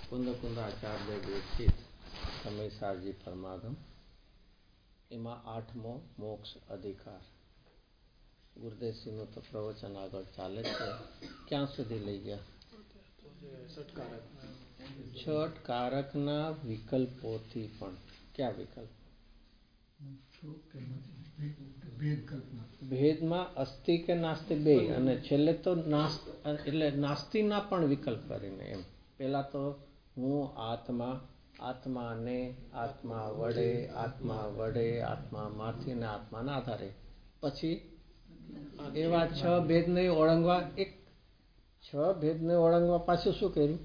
कुंद कुंदाचार्य विरचित સમયસારજી પરમાગમ એમાં 8મો મોક્ષ અધિકાર. ગુરુદેવસિંહનું તો પ્રવચન આગળ ચાલે છે. ક્યાં સુધી લઈ ગયા? છઠ કારકના વિકલ્પોથી પણ. ક્યાં વિકલ્પ? ભેદમાં અસ્થિ કે નાસ્તિ બે, અને છેલ્લે તો એટલે નાસ્તિના પણ વિકલ્પ કરીને. એમ પેલા તો હું આત્મા, આત્માને, આત્મા વડે, આત્મામાંથી ને આત્માના આધારે. પછી એવા 6 ભેદને ઓળંગવા. એક 6 ભેદને ઓળંગવા પાછું શું કર્યું?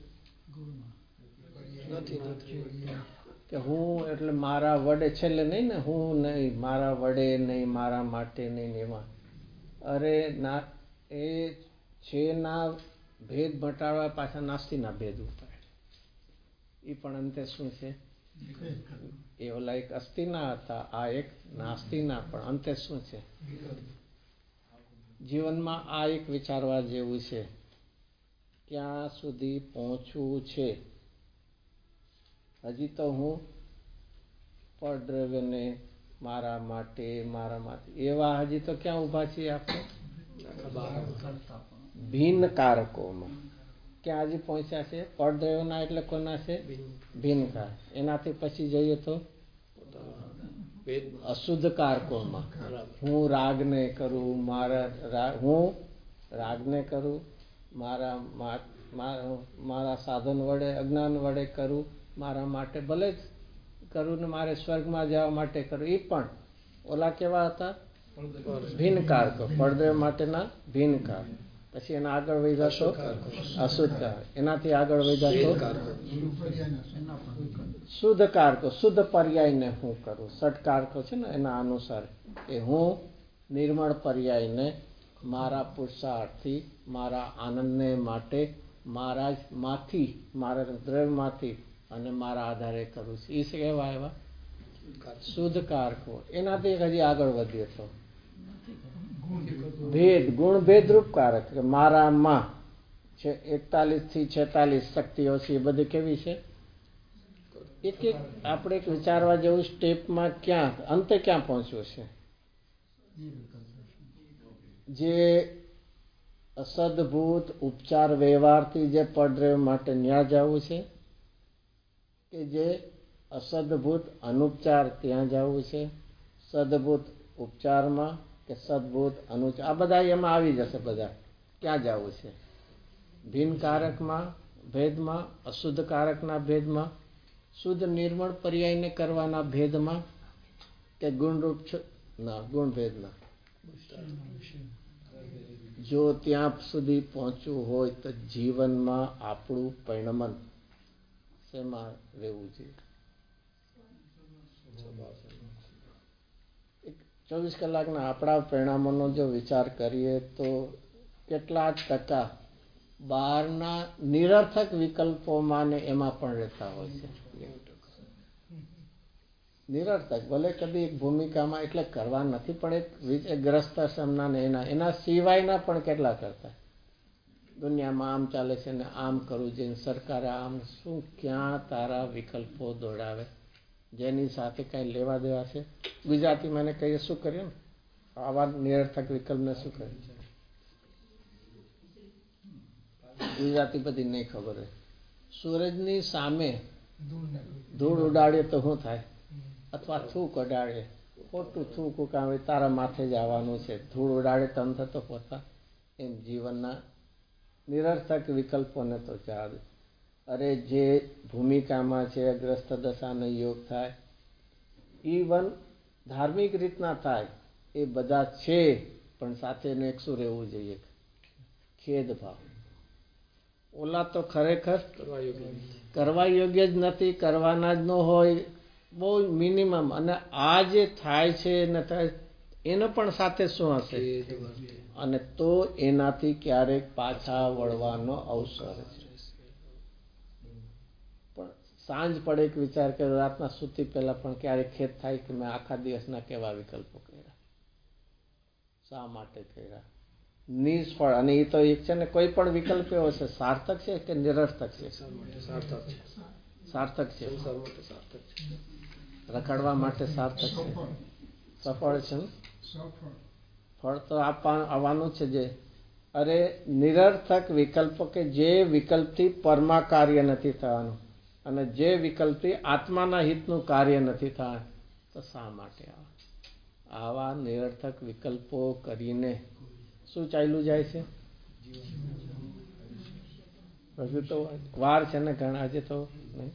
કે હું એટલે મારા વડે, છેલ્લે નહીં ને, હું નહીં, મારા વડે નહીં, મારા માટે નહીં, એમાં અરે ના, એ છે ના ભેદ મટાડવા પાછા નાસ્તિના ભેદ ઉપાય. એ પણ અંતે શું છે? એ ઓલા એક અસ્થિના હતા, આ એક નાસ્તિના. પણ અંતે શું છે? જીવનમાં આ એક વિચારવા જેવું છે. ક્યાં સુધી પહોંચવું છે? હજી તો હું પરદ્રવ્યને મારા માટે, એવા હજી તો ક્યાં ઊભા છીએ આપણે? ભિન્ન કારકોમાં. ક્યાં હજી પહોંચ્યા છે? પરદ્રવ્યના એટલે કોના છે? ભિન્ન કારક. એનાથી પછી જઈએ તો અશુદ્ધ કારકોમાં. હું રાગને કરું, હું રાગને કરું, મારા સાધન વડે, અજ્ઞાન વડે કરું, મારા માટે ભલે જ કરું ને મારે સ્વર્ગમાં જવા માટે કરું. એ પણ ઓલા કેવા હતા? ભિન્ન કારકો. પડદ્રવ્ય માટેના ભિન્ન કારક. પછી એના આગળ વધ્યા તો અશુદ્ધ કારક. એનાથી આગળ વધ્યા તો શુદ્ધ કારકો. શુદ્ધ પર્યાયને હું કરું. ષટ કારકો છે ને, એના અનુસાર એ હું નિર્મળ પર્યાયને મારા પુરુષાર્થથી, મારા આનંદને માટે, મારા જ માંથી, મારા દ્રવ્યમાંથી અને મારા આધારે કરું છું. એ કેવા એવા શુદ્ધ કારકો. એનાથી હજી આગળ વધીએ તો ભેદ, ગુણ ભેદરૂપ કારક. મારામાં 41 થી 46 શક્તિઓ છે. એ બધી કેવી છે? એક એક આપણે એક વિચારવા જેવું સ્ટેપમાં ક્યાં અંતે ક્યાં પહોંચ્યું છે? જે અસદભૂત ઉપચાર વ્યવહારથી જે પડદ્રવ્ય માટે ન્યા જવું છે, કે જે અસદભૂત અનુપચાર ત્યાં જવું છે? સદભૂત ઉપચારમાં કે સદભૂત અનુચાર? આ બધા એમાં આવી જશે. બધા ક્યાં જવું છે? ભિન્ન કારકમાં ભેદમાં, અશુદ્ધ કારકના ભેદમાં, શુદ્ધ નિર્મળ પર્યાયને કરવાના ભેદમાં, કે ગુણરૂપ ના ગુણ ભેદના. જો ત્યાં સુધી પહોંચવું હોય તો જીવનમાં આપણું પરિણમન શેમાં રહેવું જોઈએ? 24 કલાકના આપણા પરિણામોનો જો વિચાર કરીએ તો કેટલા ટકા બહારના નિરર્થક વિકલ્પોમાં ને એમાં પણ રહેતા હોય છે? નિરર્થક. ભલે કદી એક ભૂમિકામાં એટલે કરવા નથી, પણ એક ગ્રસ્ત સમના ને એના સિવાયના પણ કેટલા કરતા. દુનિયામાં આમ ચાલે છે ને આમ કરવું જોઈએ, સરકારે આમ. શું ક્યાં તારા વિકલ્પો દોડાવે જેની સાથે કઈ લેવા દેવા છે? ગુજરાતી મને કહીએ શું કર્યું ને આવા નિરર્થક વિકલ્પને શું કર્યું? ગુજરાતી બધી નહીં ખબર હોય. સૂરજની સામે ધૂળ ઉડાડીએ તો શું થાય? અથવા થૂક ઉડાડે, ખોટું થૂક ઉકાવે, તારા માથે જ આવવાનું છે. ધૂળ ઉડાડે તમ થતો પોતા. એમ જીવનના નિરર્થક વિકલ્પોને તો ચાલ. અરે જે ભૂમિકામાં છે, ગ્રસ્ત દશાનો યોગ થાય, ઇવન ધાર્મિક રીતના થાય, એ બધા છે. પણ સાથેનું એક શું રહેવું જોઈએ? ખેદ ભાવ. ઓલા તો ખરેખર કરવા યોગ્ય જ નથી, કરવાના જ ન હોય, બહુ મિનિમમ. અને આ જે થાય છે ને થાય એનો પણ સાથે શું હશે? અને તો એનાથી ક્યારેક પાછા વળવાનો અવસર છે. પણ સાંજ પડે એક વિચાર કર્યો, રાતના સૂતી પહેલા પણ ક્યારેક ખેદ થાય કે મેં આખા દિવસના કેવા વિકલ્પો કર્યા, શા માટે કર્યા? નિષ્ફળ. અને એ તો એક છે ને, કોઈ પણ વિકલ્પ એવો છે સાર્થક છે કે નિરર્થક છે? સાર્થક છે. રખડવા માટે સાર્થક છે, સફળ છે. ફળ તો આવવાનું છે જે. અરે નિરર્થક વિકલ્પો કે જે વિકલ્પથી પરમા કાર્ય નથી થવાનું અને જે વિકલ્પથી આત્માના હિતનું કાર્ય નથી થવાનું, તો શા માટે આવા નિરર્થક વિકલ્પો કરીને શું ચાલ્યું જાય છે? હજુ તો વાર છે ને ઘણા, આજે તો નહીં.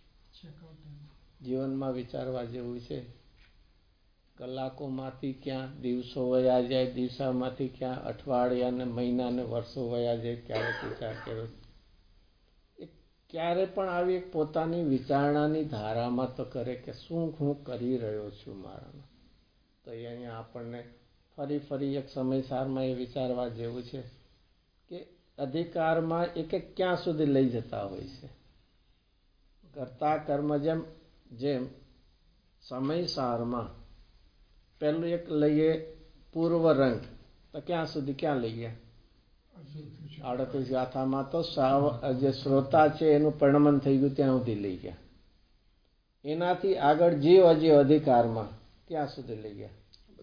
જીવનમાં વિચારવા જેવું છે. કલાકોમાંથી ક્યાં દિવસો વયા જાય, દિવસોમાંથી ક્યાં અઠવાડિયા ને મહિના ને વર્ષો વયા જાય. ક્યારેક વિચાર કર્યો? ક્યારે પણ આવી એક પોતાની વિચારણાની ધારામાં તો કરે કે શું હું કરી રહ્યો છું મારામાં. તો અહીંયા આપણને ફરી એક સમયસારમાં એ વિચારવા જેવું છે કે અધિકારમાં એક ક્યાં સુધી લઈ જતા હોય છે. કરતા કર્મ જેમ સમયસારમાં પેલું એક લઈએ પૂર્વ રંગ, તો ક્યાં સુધી ક્યાં લઈ ગયા? 38 ગાથામાં તો જે શ્રોતા છે એનું પરિણમન થઈ ગયું ત્યાં સુધી લઈ ગયા. એનાથી આગળ જીવ અધિકારમાં ક્યાં સુધી લઈ ગયા?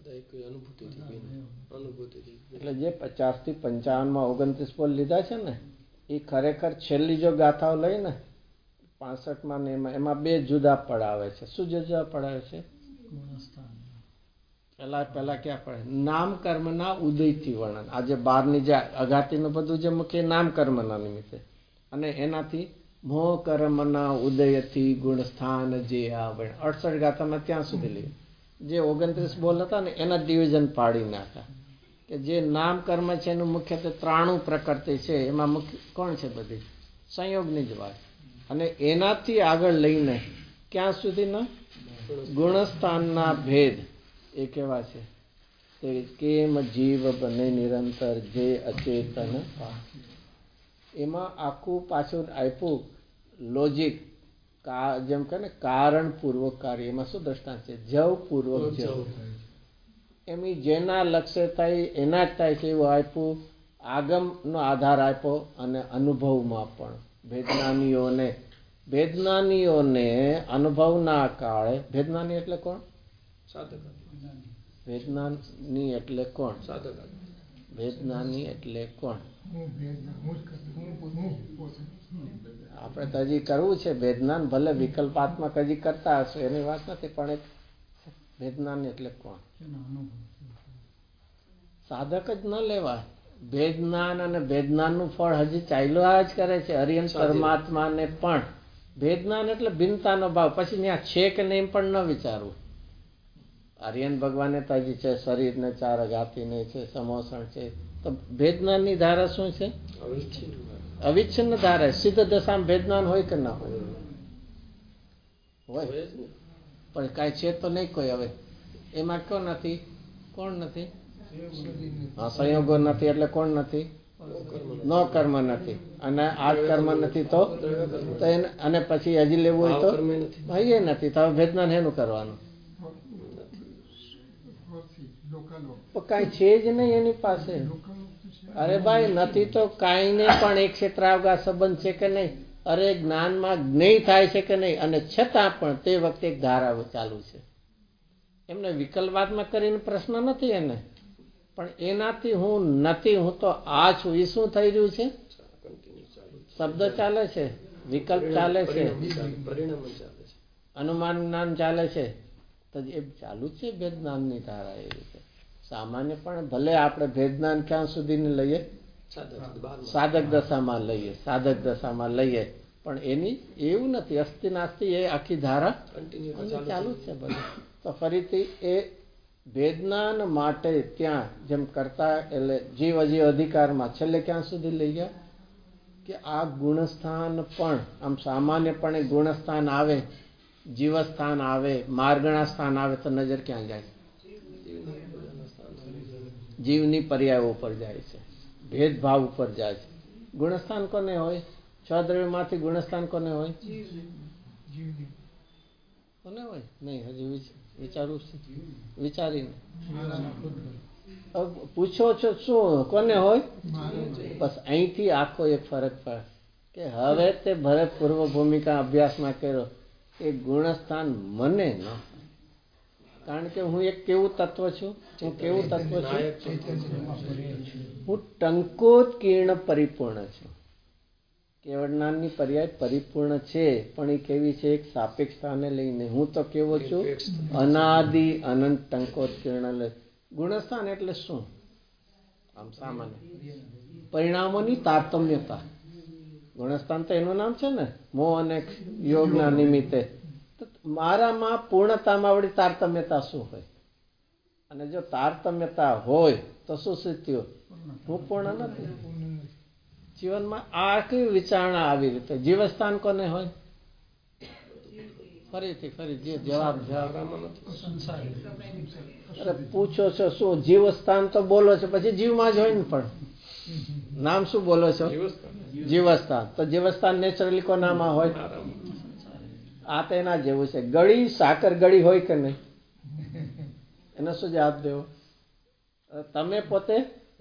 એટલે જે 50 થી 55 29 બોલ લીધા છે ને, એ ખરેખર છેલ્લી જો ગાથાઓ લઈ ને 65માં ને એમાં બે જુદા પડાવે છે. શું જુદા પડાવે છે? પહેલા ક્યાં પડે? નામ કર્મના ઉદયથી વર્ણન. આજે 12ની જે અઘાતીનું બધું જે મુખ્ય નામ કર્મના નિમિત્તે, અને એનાથી મોહ કર્મના ઉદયથી ગુણસ્થાન જે આવે 68 ગાથામાં ત્યાં સુધી લઈએ. જે 29 બોલ હતા ને એના ડિવિઝન પાડી નાખ્યા કે જે નામ કર્મ છે એનું મુખ્યત્વે 93 પ્રકૃતિ છે. એમાં મુખ્ય કોણ છે? બધી સંયોગની જ વાત. અને એનાથી આગળ લઈને ક્યાં સુધીના ગુણસ્થાનના ભેદ એ કેવા છે? તે કેમ જીવ બને નિરંતર જે અચેતન. એમાં આખું પાછું આપ્યું લોજિક. જેમ કે ને કારણ પૂર્વક કાર્ય, એમાં શું દ્રષ્ટાંત છે? જવ પૂર્વક જવ. એમ જેના લક્ષ્ય થાય એના જ થાય છે એવું આપ્યું. આગમનો આધાર આપ્યો અને અનુભવમાં પણ ભેદજ્ઞાનીઓને અનુભવના કાળે. ભેદજ્ઞાની એટલે કોણ? ભેદજ્ઞાની એટલે કોણ? ભેદજ્ઞાની એટલે કોણ? આપણે તો હજી કરવું છે ભેદજ્ઞાન. ભલે વિકલ્પાત્મક હજી કરતા હશો એની વાત નથી, પણ એક ભેદજ્ઞાની એટલે કોણ? સાધક જ ન લેવાય. ભેદજ્ઞાન અને ભેદજ્ઞાનનું ફળ હજી ચાલ્યા જ કરે છે. હરિયન પરમાત્માને પણ ભેદજ્ઞાન એટલે ભિન્નતાનો ભાવ. પછી ત્યાં છે કે નહીં પણ ન વિચારવું. આર્યન ભગવાને તો હજી છે શરીરને 4 અઘાતીને છે, સમોસણ છે. તો ભેદજ્ઞાનની ધારા શું છે? અવિચ્છિન્ન ધારા. સિદ્ધ દશામાં ભેદજ્ઞાન હોય કે ના હોય? હોય. પણ કાંઈ છે તો નહીં કોઈ. હવે એમાં કોણ નથી? કોણ નથી? સંયોગો નથી એટલે કોણ નથી? નો કર્મ નથી. અને આ કર્મ નથી તો અને પછી હજી લેવું હોય તો ભાઈ નથી. તો ભેદજ્ઞાન એનું કરવાનું કાંઈ છે જ નહીં એની પાસે. અરે ભાઈ નથી તો કાંઈ નહીં, પણ એક ક્ષેત્રાવગા સંબંધ છે કે નહીં? અરે જ્ઞાનમાં જ્ઞેય થાય છે કે નહીં? અને છતાં પણ તે વખતે એક ધારા ચાલુ છે. એમને વિકલ્પાત્મક કરીને પ્રશ્ન નથી એને, પણ એનાથી હું નથી, હું તો આ છું. એ શું થઈ રહ્યું છે? શબ્દ ચાલે છે, વિકલ્પ ચાલે છે, અનુમાન જ્ઞાન ચાલે છે. તો એ ચાલુ જ છે ભેદજ્ઞાનની ધારા. એ રીતે સામાન્યપણે ભલે આપણે ભેદજ્ઞાન ક્યાં સુધી લઈએ? સાધક દશામાં લઈએ. સાધક દશામાં લઈએ, પણ એની એવું નથી અસ્તિ નાસ્તિ. એ આખી ધારા ચાલુ જ છે બધું. તો ફરીથી એ ભેદજ્ઞાન માટે ત્યાં જેમ કરતા એટલે જીવ અધિકારમાં છેલ્લે ક્યાં સુધી લઈ ગયા કે આ ગુણસ્થાન પણ આમ સામાન્યપણે ગુણસ્થાન આવે, જીવસ્થાન આવે, માર્ગણા સ્થાન આવે તો નજર ક્યાં જાય? જીવની પર્યાય ઉપર જાય છે, ભેદભાવ ઉપર જાય છે. ગુણસ્થાન કોને હોય? 6 દ્રવ્યમાંથી ગુણસ્થાન કોને હોય? કોને હોય? નહીં, હજી વિચારવું છે. વિચારીને પૂછો છો શું કોને હોય? બસ અહીંથી આખો એક ફરક પડે કે હવે તે ભલે પૂર્વ ભૂમિકા અભ્યાસમાં કર્યો એ ગુણસ્થાન મને ન, કારણ કે હું એક કેવું તત્વ છું, હું કેવું તત્વ છું, હું ટંકોત્કીર્ણ પરિપૂર્ણ છું. કેવળ જ્ઞાનની પર્યાય પરિપૂર્ણ છે, પણ એ કેવી છે? એક સાપેક્ષતાને લઈને. હું તો કેવો છું? અનાદિ અનંત ટંકોત્કીર્ણ. ગુણસ્થાન એટલે શું? આમ સામાન્ય પરિણામોની તારતમ્યતા. ગુણસ્થાન તો એનું નામ છે ને, મોહ અને યોગના નિમિત્તે. તો મારામાં પૂર્ણતામાં વળી તારતમ્યતા શું હોય? અને જો તારતમ્યતા હોય તો શું સિદ્ધ? હું પૂર્ણ નથી. જીવનમાં આ કેવી વિચારણા આવી રીતે? જીવસ્થાન કોને હોય? ફરી જે જવાબ અરે પૂછો છો શું જીવસ્થાન તો બોલો છો, પછી જીવમાં જ હોય ને. પણ નામ શું બોલો છો? જીવસ્થાન. તો જીવસ્થાન નેચરલી કોનામાં હોય? આ તો એના જેવું છે. ગળી સાકર ગળી હોય કે નહીં? એનો શું જવાબ દેવો? તમે પોતે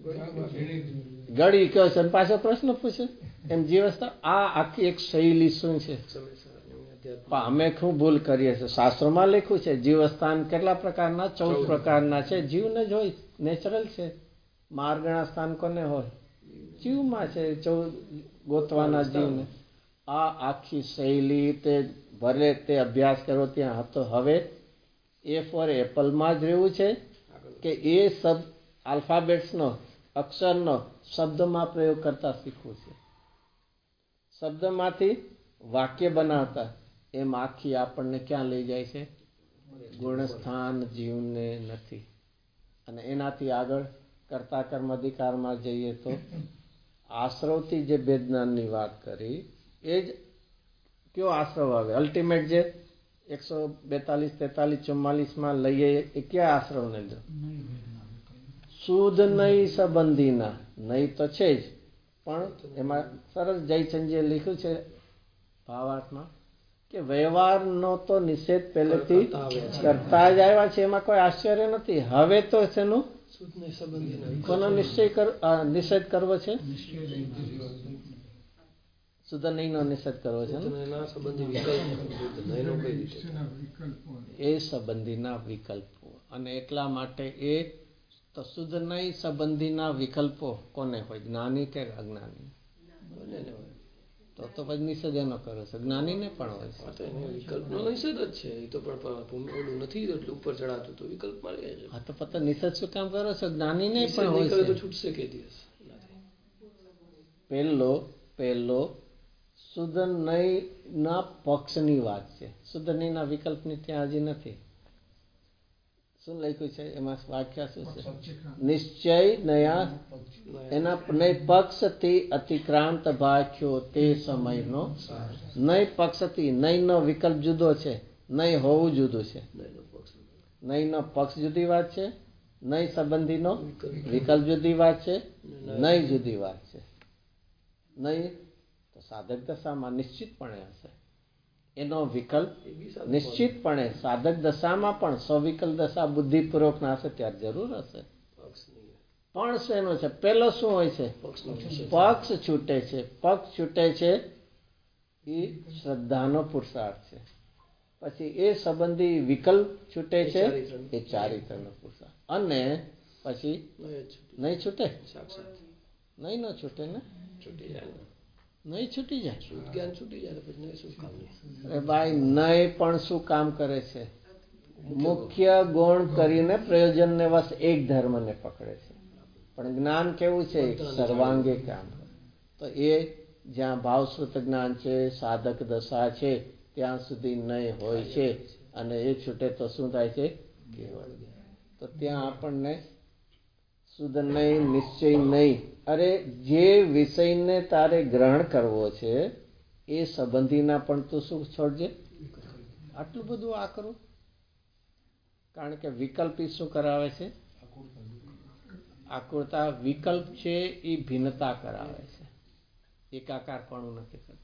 ગળી કહો છો, પાછો પ્રશ્ન પૂછે એમ જીવસ્થાન. આ આખી એક શૈલી શું છે? અમે શું ભૂલ કરીએ છીએ? શાસ્ત્રોમાં લખ્યું છે જીવસ્થાન કેટલા પ્રકારના? 14 પ્રકારના છે. જીવને જ હોય, નેચરલ છે. માર્ગણા સ્થાન કોને હોય? જીવમાં છે. 14 ગોતવાના જીવને. આ આખી શૈલી તે ભલે તે અભ્યાસ કરો ત્યાં હતો. હવે એ ફોર એપલમાં જ રહેવું છે કે એ શબ્દ આલ્ફાબેટ્સનો, અક્ષરનો શબ્દમાં પ્રયોગ કરતા શીખવું છે? શબ્દમાંથી વાક્ય બનાવતા. એમ આખી આપણને ક્યાં લઈ જાય છે? ગુણસ્થાન જીવને નથી. અને એનાથી આગળ કર્તા કર્મ અધિકારમાં જઈએ તો આશ્રવથી જે ભેદજ્ઞાનની વાત કરી એ જ કયો આશ્રવ આવે? અલ્ટિમેટ જે 142, 43, 44 લઈએ એ ક્યાં આશ્રવને લો? શુદ્ધ નહીં સંબંધીના. નહીં તો છે જ, પણ એમાં સરસ જયચંદજીએ લખ્યું છે ભાવાર્થમાં કે વ્યવહારનો તો નિષેધ પહેલેથી કરતા જ આવ્યા છે. એમાં કોઈ આશ્ચર્ય નથી. હવે તો તેનું કોનો નિષેધ કરવો છે? શુદ્ધ નહીંનો નિષેધ કરવો છે. એ સંબંધીના વિકલ્પો. અને એટલા માટે એ તો શુદ્ધ નહીં સંબંધીના વિકલ્પો કોને હોય? જ્ઞાની કે અજ્ઞાની? તો પછી નિષેધ એનો કરો છો. જ્ઞાનીને પણ હોય છે. વિકલ્પનો નિષેધ જ છે. એ તો પણ નથી એટલું ઉપર ચડાતું તો વિકલ્પમાં રહે છે. હા, તો પછી નિષેધ શું કામ કરો છો? જ્ઞાનીને પણ હોય છે. તો છૂટશે કે દિવસ. પહેલો શુદ્ધ નહીંના પક્ષની વાત છે. શુદ્ધ નહીંના વિકલ્પની ત્યાં હજી નથી. શું લખ્યું છે એમાં? વ્યાખ્યા શું છે? નિશ્ચય નયા એના નહીં પક્ષથી અતિક્રાંત ભાખ્યો તે સમયનો. નહીં પક્ષથી. નહીંનો વિકલ્પ જુદો છે, નહીં હોવું જુદું છે. નહીંનો પક્ષ જુદી વાત છે, નહીં સંબંધીનો વિકલ્પ જુદી વાત છે, નહીં જુદી વાત છે. નહીં તો સાધક દશામાં નિશ્ચિતપણે હશે. એનો વિકલ્પ નિશ્ચિતપણે સાધક દશામાં પણ સવિકલ્પ દશા બુદ્ધિપૂર્વકના હશે ત્યારે જરૂર હશે. પણ શેનો છે? પેલો શું હોય છે? પક્ષ છૂટે છે. પક્ષ છૂટે છે એ શ્રદ્ધાનો પુરુષાર્થ છે. પછી એ સંબંધી વિકલ્પ છૂટે છે એ ચારિત્રનો પુરુષાર્થ. અને પછી નહીં છૂટે? નહીં ન છૂટે ને? છૂટી જાય. નહીં છૂટી જાય. જ્ઞાન છૂટી જાય પછી નહીં શું કામ? અરે ભાઈ, નહીં પણ શું કામ કરે છે? મુખ્ય ગુણ કરીને પ્રયોજનને વશ એક ધર્મને પકડે છે. પણ જ્ઞાન કેવું છે? સર્વાંગે કામ. તો એ જ્યાં ભાવશ્રુત જ્ઞાન છે, સાધક દશા છે, ત્યાં સુધી નહીં હોય છે. અને એ છૂટે તો શું થાય છે? કેવળ. તો ત્યાં આપણને શુદ્ધ નહીં, નિશ્ચય નહીં. અરે જે વિષયને તારે ગ્રહણ કરવો છે એ સંબંધીના પણ તું શું છોડજે. આટલું બધું આ કરું. કારણ કે વિકલ્પ શું કરાવે છે? આકૃતા. વિકલ્પ છે એ ભિન્નતા કરાવે છે, એકાકાર પણ નથી કરતું.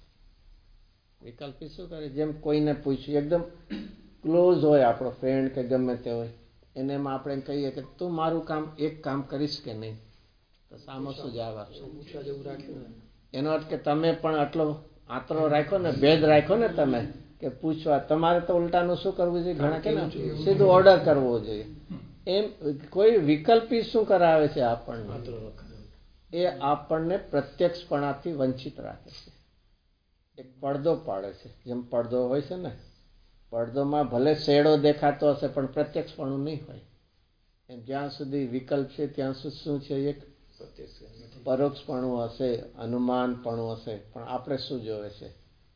વિકલ્પ શું કરે? જેમ કોઈને પૂછ્યું, એકદમ ક્લોઝ હોય આપણો ફ્રેન્ડ કે ગમે તે હોય, એમાં આપણે કહીએ કે તું મારું કામ એક કામ કરીશ કે નહીં, તો સામો શું જવાબ આપશે? પૂછવા જેવું રાખ્યું ને. એનો અર્થ કે તમે પણ આટલો આતરો રાખ્યો ને, ભેદ રાખ્યો ને તમે, કે પૂછવા. તમારે તો ઉલટાનું શું કરવું જોઈએ? ઘણા કે સીધું ઓર્ડર કરવો જોઈએ. એમ કોઈ વિકલ્પી શું કરાવે છે આપણને? એ આપણને પ્રત્યક્ષપણાથી વંચિત રાખે છે. એક પડદો પાડે છે. જેમ પડદો હોય છે ને, પડદોમાં ભલે શેડો દેખાતો હશે પણ પ્રત્યક્ષપણું નહીં હોય. એમ જ્યાં સુધી વિકલ્પ છે ત્યાં સુધી શું છે? એક પરોક્ષપણું હશે, અનુમાનપણું હશે. પણ આપણે શું જોવે છે?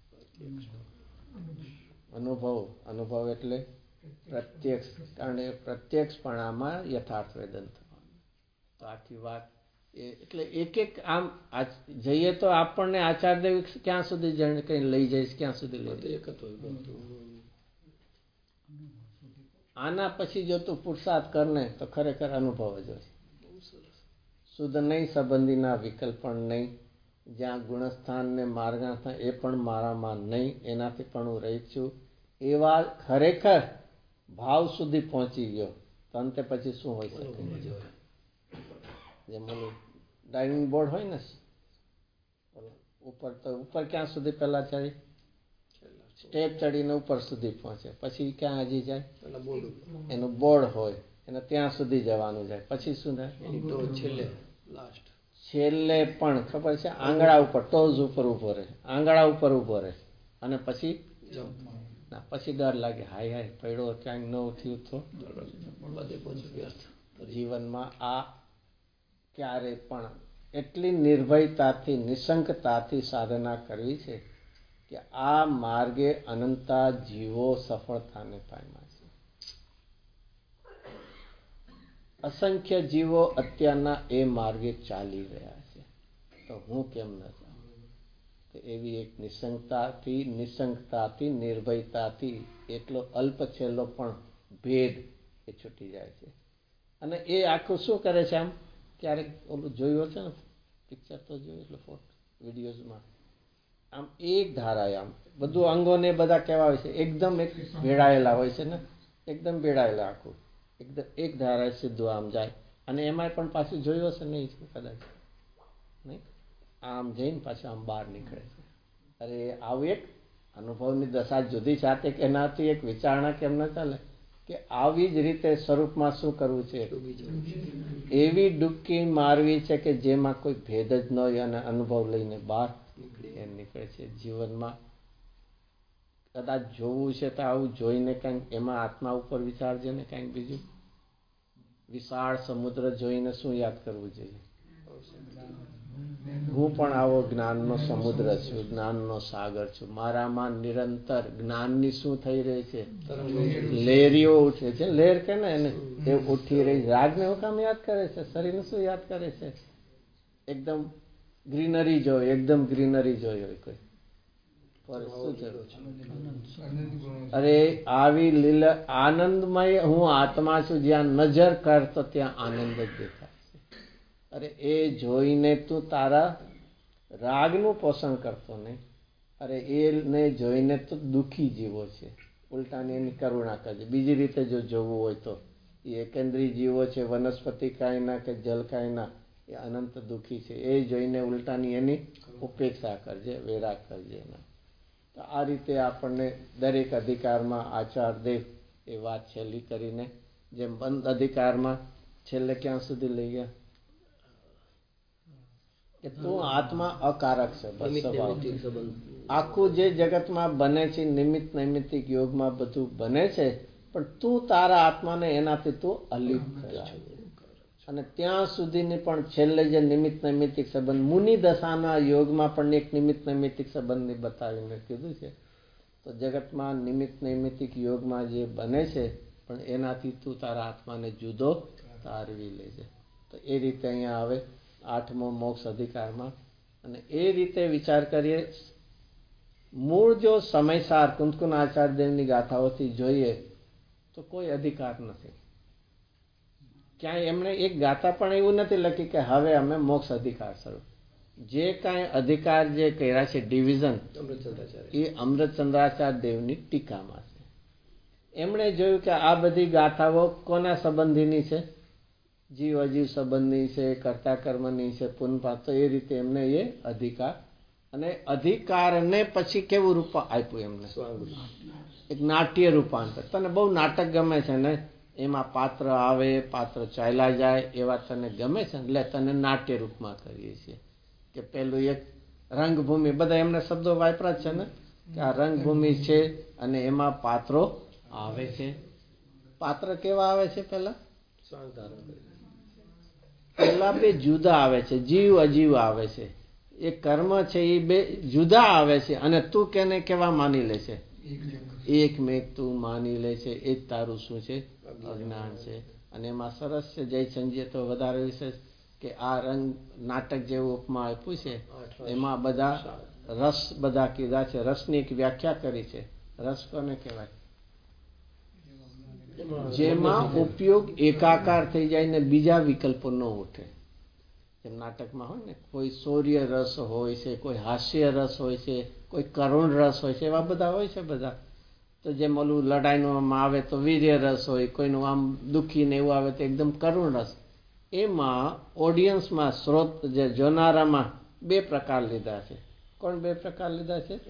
અનુભવ. અનુભવ એટલે પ્રત્યક્ષ. કારણ કે પ્રત્યક્ષપણામાં યથાર્થ વેદન થવાનું. તો આખી વાત એટલે એક એક આમ જઈએ તો આપણને આચાર્યદેવ ક્યાં સુધી જણ કઈ લઈ જઈશ, ક્યાં સુધી લઈ જઈશ? આના પછી જો તું પુરુષાર્થ કરને તો ખરેખર અનુભવ જ હોય. શુદ્ધ નહીં, સંબંધીના વિકલ્પ પણ નહીં, જ્યાં ગુણસ્થાન ને માર્ગાસ્થાન એ પણ મારામાં નહીં, એનાથી પણ હું રહી છું, એવા ખરેખર ભાવ સુધી પહોંચી ગયો. તો અંતે પછી શું હોય શકે? જેમ ઓલું ડાઇનિંગ બોર્ડ હોય ને, ઉપર તો ઉપર ક્યાં સુધી પહેલા ચડી? સ્ટેપ ચડીને ઉપર સુધી પહોંચે. પછી ક્યાં હજી જાય? એનું બોર્ડ હોય એને ત્યાં સુધી જવાનું જાય. પછી શું થાય? છેલ્લે પણ ખબર છે આંગળા ઉપર, ટોઝ ઉપર ઉભો રહે, આંગળા ઉપર ઉભો રહે. અને પછી ના, પછી ડર લાગે, હાય હાય પડ્યો ક્યાંક ન થયું તો. જીવનમાં આ ક્યારે પણ એટલી નિર્ભયતાથી, નિશંકતાથી સાધના કરવી છે કે આ માર્ગે અનંતા જીવો સફળતાને પામ્યા છે. અસંખ્ય જીવો અત્યારના એ માર્ગે ચાલી રહ્યા છે, તો હું કેમ ન જાઉં? તો એવી એક નિશંકતાથી, નિર્ભયતાથી એટલો અલ્પ છેલ્લો પણ ભેદ એ છૂટી જાય છે. અને એ આખું શું કરે છે? આમ ક્યારેક ઓલું જોયું હશે ને, પિક્ચર તો જોયું, એટલે ફોટો વિડીયોઝમાં, આમ એક ધારાએ આમ બધું અંગોને બધા કેવા હોય છે? એકદમ એક ભેળાયેલા હોય છે ને, એકદમ ભેળાયેલા આખું, એકદમ એક ધારાએ સીધું આમ જાય. અને એમાંય પણ પાછું જોયું હશે નહીં કદાચ, નહીં? આમ જઈને પાછું આમ બહાર નીકળે છે. અરે આવું એક અનુભવની દશા જુદી જાતે કે એનાથી એક વિચારણા કેમ ન ચાલે કે આવી જ રીતે સ્વરૂપમાં શું કરવું છે? એવી ડૂબકી મારવી છે કે જેમાં કોઈ ભેદ જ ન હોય અને અનુભવ લઈને બહાર નીકળે છે. જીવનમાં કદાચ જોવું છે તો આવું જોઈને કંઈક એમાં આત્મા ઉપર વિચારજે ને. કંઈક બીજું વિશાળ સમુદ્ર જોઈને શું યાદ કરવું જોઈએ? હું પણ આવો જ્ઞાનનો સમુદ્ર છું, જ્ઞાનનો સાગર છું. મારામાં નિરંતર જ્ઞાનની શું થઈ રહી છે? લહેરીઓ ઉઠે છે. લહેર કે ને એને એ ઉઠી રહી. રાગને હું કામ યાદ કરે છે? શરીરને શું યાદ કરે છે? એકદમ ગ્રીનરી જોઈ, એકદમ ગ્રીનરી જોઈ હોય કોઈ. શું થયું? અરે આવી લીલા આનંદમય હું આત્મા છું. જ્યાં નજર કરતો ત્યાં આનંદ જ દેખાય છે. અરે એ જોઈને તું તારા રાગનું પોષણ કરતો નહીં. અરે એને જોઈને તો દુઃખી જીવો છે. ઉલટાની એની કરુણા કરજે. બીજી રીતે જો જોવું હોય તો એ એકેન્દ્રી જીવો છે, વનસ્પતિ કાયના કે જલ કાયના, એ અનંત દુઃખી છે. એ જોઈને ઉલટાની એની ઉપેક્ષા કરજે, વેરાગ કરજે એના. તો આ રીતે આપણને દરેક અધિકારમાં આચાર્યદેવ એ વાત છેલ્લી કરીને, જેમ બંધ અધિકારમાં છેલ્લે ક્યાં સુધી લઈ ગયા કે તું આત્મા અકારક છે. બસ આખું જે જગતમાં બને છે નિમિત્ત નૈમિત્તિક યોગમાં બધું બને છે, પણ તું તારા આત્માને એનાથી તું અલિપ્ત કરાવે. અને ત્યાં સુધીની પણ છેલ્લે જે નિમિત્ત નૈમિત્તિક સંબંધ મુનિ દશાના યોગમાં પણ એક નિમિત્ત નૈમિત્તિક સંબંધને બતાવીને કીધું છે. તો જગતમાં નિમિત્ત નૈમિત્તિક યોગમાં જે બને છે પણ એનાથી તું તારા આત્માને જુદો તારવી લેજે. તો એ રીતે અહીંયા આવે 8મો મોક્ષ અધિકારમાં. અને એ રીતે વિચાર કરીએ, મૂળ જો સમયસાર કુંતકુન આચાર્યદેવની ગાથાઓથી જોઈએ તો કોઈ અધિકાર નથી. ક્યાંય એમણે એક ગાથા પણ એવું નથી લખી કે હવે અમે મોક્ષ અધિકાર શરૂ. જે કાંઈ અધિકાર જે કર્યા છે ડિવિઝન, એ અમૃતચંદ્રાચાર્ય દેવની ટીકામાં છે. એમણે જોયું કે આ બધી ગાથાઓ કોના સંબંધીની છે? જીવ અજીવ સંબંધની છે, કર્તા કર્મની છે, પુનઃ. તો એ રીતે એમને એ અધિકાર, અને અધિકારને પછી કેવું રૂપ આપ્યું એમને? એક નાટ્ય રૂપાંતર. તને બહુ નાટક ગમે છે ને, એમાં પાત્ર આવે, પાત્ર ચાલ્યા જાય, એવા તને ગમે છે, એટલે તને નાટ્ય રૂપમાં કરીએ છીએ. કે પેલું એક રંગભૂમિ, બધા એમને શબ્દો વાપરા જ છે ને, કે આ રંગભૂમિ છે અને એમાં પાત્રો આવે છે. પાત્ર કેવા આવે છે? પેલા બે જુદા આવે છે, જીવ અજીવ આવે છે. એ કર્મ છે એ બે જુદા આવે છે, અને તું કેને કેવા માની લે છે? એકમેક તું માની લે છે. એ જ તારું શું છે? અજ્ઞાન છે. અને એમાં સરસ છે, જયચંદજીએ તો વધારે વિશેષ કે આ રંગ નાટક જેવું ઉપમા આપ્યું છે, એમાં બધા રસ બધા કીધા છે. રસની એક વ્યાખ્યા કરી છે. રસ કોને કહેવાય? જેમાં ઉપયોગ એકાકાર થઈ જાય ને બીજા વિકલ્પો ન ઉઠે. જેમ નાટકમાં હોય ને, કોઈ શૌર્ય રસ હોય છે, કોઈ હાસ્ય રસ હોય છે, કોઈ કરુણ રસ હોય છે, એવા બધા હોય છે બધા. તો જેમ ઓલું લડાઈનું આવે તો વીર્ય રસ હોય, કોઈનું આમ દુઃખી ને એવું આવે તો એકદમ કરુણ રસ. એમાં ઓડિયન્સમાં, સ્રોત જે જોનારામાં બે પ્રકાર લીધા છે. કોણ બે પ્રકાર લીધા છે?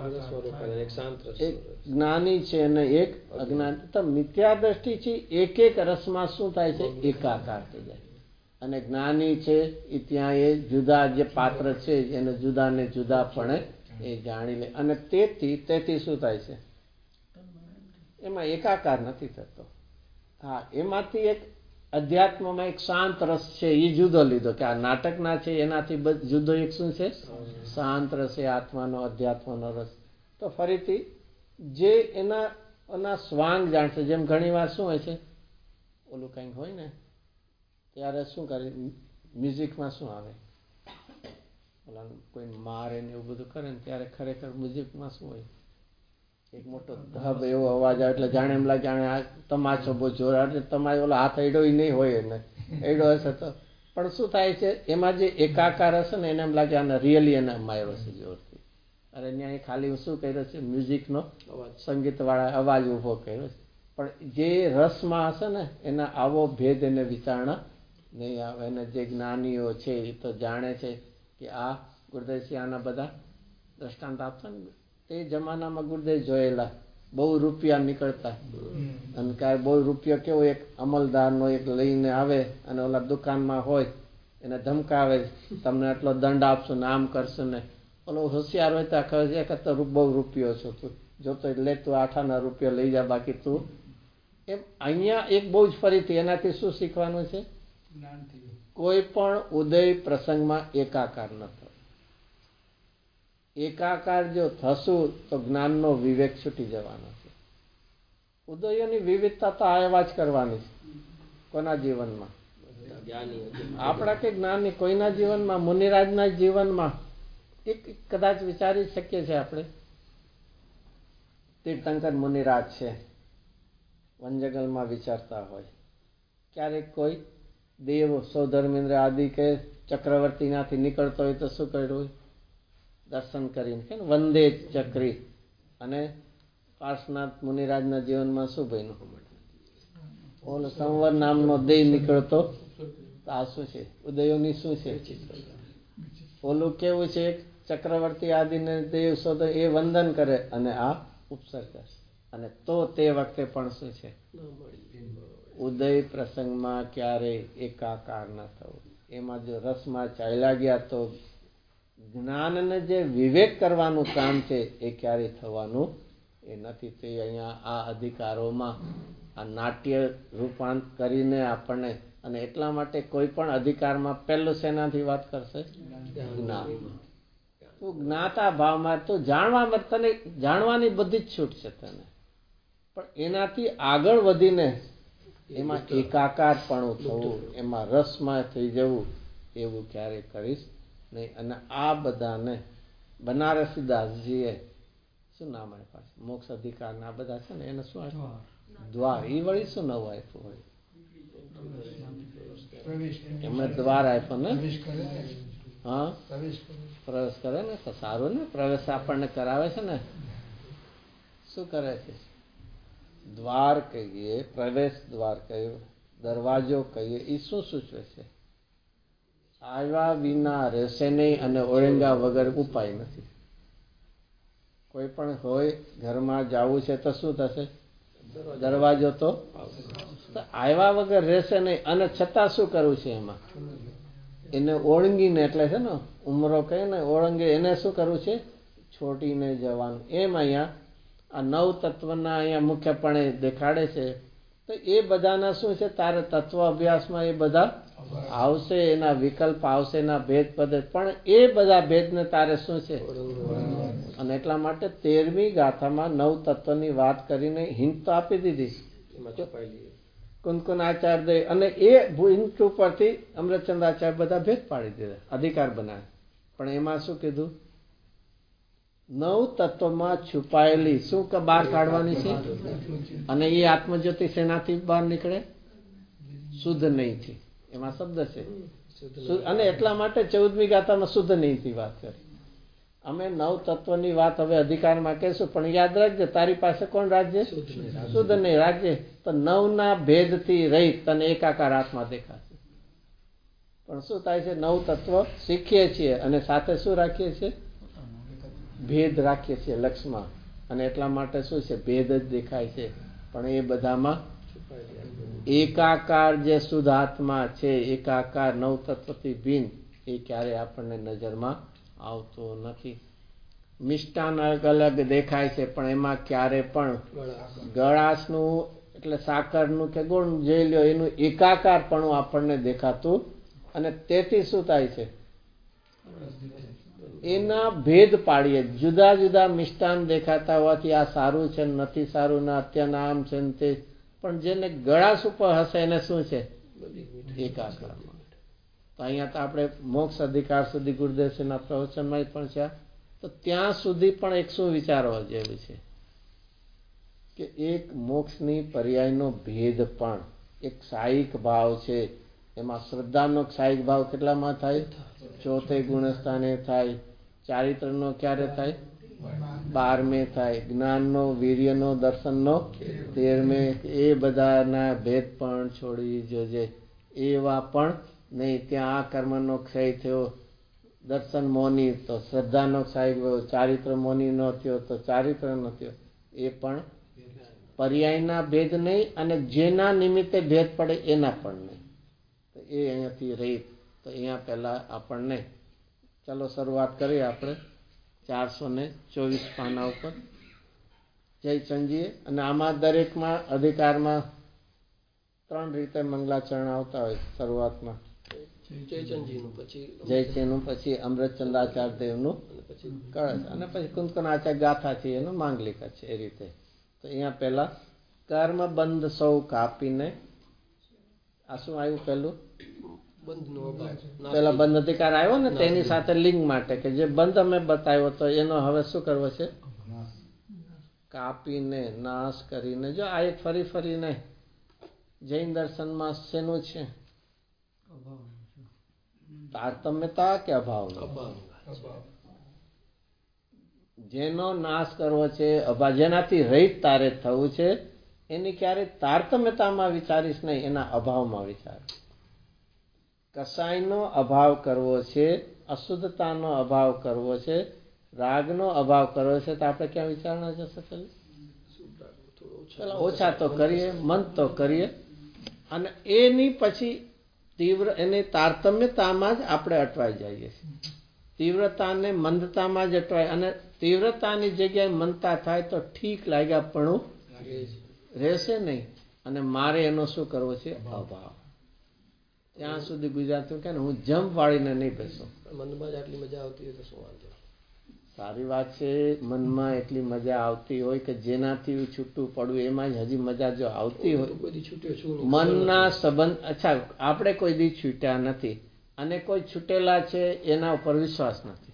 એક જ્ઞાની છે અને એક અજ્ઞાની. તો મિથ્યા દ્રષ્ટિથી એક એક રસમાં શું થાય છે? એકાકાર થઈ જાય. અને જ્ઞાની છે એ ત્યાં એ જુદા જે પાત્ર છે એને જુદા ને જુદાપણે એ જાણી લે. અને તેથી શું થાય છે? એમાં એકાકાર નથી થતો. હા, એમાંથી એક અધ્યાત્મમાં એક શાંત રસ છે, એ જુદો લીધો. કે આ નાટકના છે એનાથી જુદો એક શું છે? શાંત રસ, એ આત્માનો અધ્યાત્મનો રસ. તો ફરીથી જે એના સ્વાંગ જાણશે. જેમ ઘણી વાર શું હોય છે, ઓલું કંઈક હોય ને ત્યારે શું કરે, મ્યુઝિકમાં શું આવે, ઓલા કોઈ મારે ને એવું બધું કરે ને ત્યારે ખરેખર મ્યુઝિકમાં શું હોય? એક મોટો ધબ એવો અવાજ આવે એટલે જાણે એમ લાગે જાણે આ તમાચો બહુ જોર. તમારે ઓલો હાથ અડ્યો નહીં હોય એને, અડ્યો હશે તો પણ શું થાય છે, એમાં જે એકાકાર હશે ને એને એમ લાગે આને રિયલી એને માર્યો છે જોરથી. અરે ત્યાં ખાલી શું કર્યો છે? મ્યુઝિકનો સંગીતવાળા અવાજ ઊભો કર્યો છે. પણ જે રસમાં હશે ને એના આવો ભેદ એને વિચારણા નહીં આવે. અને જે જ્ઞાનીઓ છે એ તો જાણે છે કે આ ગુરુદેવસિંહ આના બધા દ્રષ્ટાંત આપતા ને, તે જમાનામાં ગુરુદેવ જોયેલા બહુ રૂપિયા નીકળતા. અને કાંઈ બહુ રૂપિયો કેવો એક અમલદારનો એક લઈને આવે અને ઓલા દુકાનમાં હોય એને ધમકાવે, તમને આટલો દંડ આપશું ને આમ કરશું ને. ઓલો હોશિયાર હોય તો કહે છે તો બહુ રૂપિયો છો તું, જોતો લે તું 8 રૂપિયા લઈ જા, બાકી તું એમ. અહીંયા એક બહુ જ ફરીથી એનાથી શું શીખવાનું છે? કોઈ પણ ઉદય પ્રસંગમાં એકાકાર ન થયો. એકાકાર જો થશું તો જ્ઞાનનો વિવેક છૂટી જવાનો છે. ઉદયોની વિવિધતા તો આવા જ કરવાની છે. કોના જીવનમાં? આપણા કે જ્ઞાનની કોઈના જીવનમાં, મુનિરાજના જીવનમાં એક કદાચ વિચારી શકીએ છીએ આપણે. તીર્થંકર મુનિરાજ છે, વનજંગલમાં વિચારતા હોય, ક્યારેક કોઈ દેવ સૌધર્મેન્દ્ર આદિ કે ચક્રવર્તીનાથી નીકળતો હોય તો શું કર્યું હોય? દર્શન કરીને કે વંદે ચક્રી. અને પાર્શ્વનાથ મુનિરાજના જીવનમાં શું બન્યું? ઓલો સંવર નામનો દેવ નીકળતો. તો આ શું છે? ઉદયોની શું છે? ઓલું કેવું છે? ચક્રવર્તી આદિને દેવ સૌધર એ વંદન કરે અને આ ઉપસર્ગ. અને તો તે વખતે પણ શું છે? ઉદય પ્રસંગમાં ક્યારેય એકાકાર ન થવું. એમાં જો રસમાં ચાલ્યા ગયા તો જ્ઞાનને જે વિવેક કરવાનું કામ છે એ ક્યારેય થવાનું એ નથી. તે અહીંયા આ અધિકારોમાં આ નાટ્ય રૂપાંત કરીને આપણને, અને એટલા માટે કોઈ પણ અધિકારમાં પહેલું શેનાથી વાત કરશે? જ્ઞાન. તું જ્ઞાતા ભાવમાં, તું જાણવામાં, તને જાણવાની બધી જ છૂટ છે તને, પણ એનાથી આગળ વધીને એમાં એકાકારપણું થવું, એમાં રસમાં થઈ જવું, એવું ક્યારેય કરીશ નહીં. અને આ બધાને બનારસીદાસજીએ શું નામ આપ્યા? મોક્ષ અધિકાર ના બધા છે ને એને શું આપ્યું? દ્વાર. એ વળી શું નવું આપ્યું હોય? એમને દ્વાર આપ્યો ને. હા, પ્રવેશ કરે ને તો સારું ને. પ્રવેશ આપણને કરાવે છે ને. શું કરે છે? દ્વાર કહીએ, પ્રવેશ દ્વાર કહીએ, દરવાજો કહીએ, એ શું સૂચવે છે? આવ્યા વિના રહેશે નહીં અને ઓળંગા વગર ઉપાય નથી. કોઈ પણ હોય ઘરમાં જવું છે તો શું થશે? દરવાજો તો આવ્યા વગર રહેશે નહીં. અને છતાં શું કરવું છે એમાં? એને ઓળંગીને, એટલે છે ને ઉમરો કહે ને ઓળંગે, એને શું કરવું છે? છોડીને જવાનું. એમ અહીંયા આ નવ તત્વના અહીંયા મુખ્યપણે દેખાડે છે. તો એ બધાના શું છે? તારે તત્વ અભ્યાસમાં એ બધા આવશે, એના વિકલ્પ આવશે, એના ભેદ પદ્ધતિ, પણ એ બધા ભેદને તારે શું છે? અને એટલા માટે 13મી ગાથામાં નવ તત્વની વાત કરીને હિંટ તો આપી દીધી કુંદકુન આચાર્ય, અને એ હિંટ ઉપરથી અમૃતચંદ્રાચાર્ય બધા ભેદ પાડી દીધા, અધિકાર બનાવે. પણ એમાં શું કીધું? 9 તત્વમાં છુપાયેલી શું બહાર કાઢવાની છે? અને એ આત્મજ્યોતિ શેનાથી બહાર નીકળે? શુદ્ધ નહીંથી. એમાં શબ્દ છે. અને એટલા માટે 14મી ગાથામાં શુદ્ધ નહીંથી વાત કરી. અમે 9 તત્વની વાત હવે અધિકારમાં કહીશું, પણ યાદ રાખજે, તારી પાસે કોણ રાજ્ય? શુદ્ધ નહીં રાજ્ય. તો 9ના ભેદથી રહિત તને એકાકાર આત્મા દેખાશે. પણ શું થાય છે? 9 તત્વ શીખીએ છીએ અને સાથે શું રાખીએ છીએ? ભેદ રાખીએ છીએ લક્ષમાં. અને એટલા માટે શું છે? ભેદ જ દેખાય છે. પણ એ બધામાં એકાકાર જે શુદ્ધ આત્મા છે, એકાકાર 9 તત્વથી ભિન્ન, એ ક્યારે આપણને નજરમાં આવતો નથી. મિષ્ટાન અલગ અલગ દેખાય છે, પણ એમાં ક્યારે પણ ગળાશનું એટલે સાકરનું કે ગુણ જોઈ લો, એનું એકાકારપણું આપણને દેખાતું. અને તેથી શું થાય છે? એના ભેદ પાડીએ. જુદા જુદા મિષ્ટાન દેખાતા હોવાથી આ સારું છે નથી સારું, ના અત્યારના આમ છે ને તે, પણ જેને ગળાશ ઉપર હશે એને શું છે? એકાકાર. તો અહીંયા તો આપણે મોક્ષ અધિકાર સુધી ગુરુદેવના પ્રવચનમાં પણ છે. તો ત્યાં સુધી પણ એક શું વિચારવા જેવું છે કે એક મોક્ષની પર્યાયનો ભેદ પણ એક સાહિક ભાવ છે. એમાં શ્રદ્ધાનો સાહિક ભાવ કેટલામાં થાય? 4થે ગુણસ્થાને થાય. ચારિત્રનો ક્યારે થાય? 12મે થાય. જ્ઞાનનો, વીર્યનો, દર્શનનો 13મે. એ બધાના ભેદ પણ છોડી જોજે. એવા પણ નહીં. ત્યાં આ કર્મનો ક્ષય થયો, દર્શન મોની, તો શ્રદ્ધાનો ક્ષય થયો. ચારિત્ર મોની ન થયો તો ચારિત્ર ન થયો. એ પણ પર્યાયના ભેદ નહીં, અને જેના નિમિત્તે ભેદ પડે એના પણ નહીં. તો એ અહીંયાથી રહી. તો અહીંયા પહેલા આપણને ચાલો શરૂઆત કરીએ આપણે 424 પાના ઉપર જયચંદજીએ. અને આમાં દરેકમાં અધિકારમાં 3 રીતે મંગલાચરણ આવતા હોય. શરૂઆતમાં જયચંદનું, પછી અમૃતચંદ્રાચાર્ય દેવનું કળશ, અને પછી કુંદકુનાચાર્ય ગાથા છે એનું માંગલિક છે. એ રીતે તો અહીંયા પહેલા કર્મ બંધ સૌ કાપીને, આ શું આવ્યું? પેલા બંધ અધિકાર આવ્યો ને, તેની સાથે લિંગ માટે કે જે બંધ અમે બતાવ્યો તો એનો હવે શું કરવો છે? કાપીને, નાશ કરીને. જો આ એક ફરી ફરીને જૈન દર્શનમાં શેનું છે? તારતમ્યતા કે અભાવ? જેનો નાશ કરવો છે, જેનાથી રહિત તારે થવું છે, એની ક્યારેય તારતમ્યતામાં વિચારીશ નહીં, એના અભાવમાં વિચાર. કસાયનો અભાવ કરવો છે, અશુદ્ધતાનો અભાવ કરવો છે, રાગનો અભાવ કરવો છે, તો આપણે ક્યાં વિચારણા જશે? પેલા ઓછા તો કરીએ, મન તો કરીએ, અને એની પછી તીવ્ર એની તારતમ્યતામાં જ આપણે અટવાઈ જઈએ છીએ. તીવ્રતાને મંદતામાં જ અટવાય, અને તીવ્રતાની જગ્યાએ મંદતા થાય તો ઠીક લાગ્યા પણ રહેશે નહીં. અને મારે એનો શું કરવો છે? અભાવ. ત્યાં સુધી ગુજરાતી કે હું જમ્પ વાળીને નહીં બેસું. મનમાં જ આટલી મજા આવતી હોય તો શું વાંધો? સારી વાત છે. મનમાં એટલી મજા આવતી હોય કે જેનાથી છૂટું પડવું એમાં જ હજી મજા જો આવતી હોય. મનના સંબંધ, અચ્છા આપણે કોઈ દી છૂટ્યા નથી, અને કોઈ છૂટેલા છે એના ઉપર વિશ્વાસ નથી.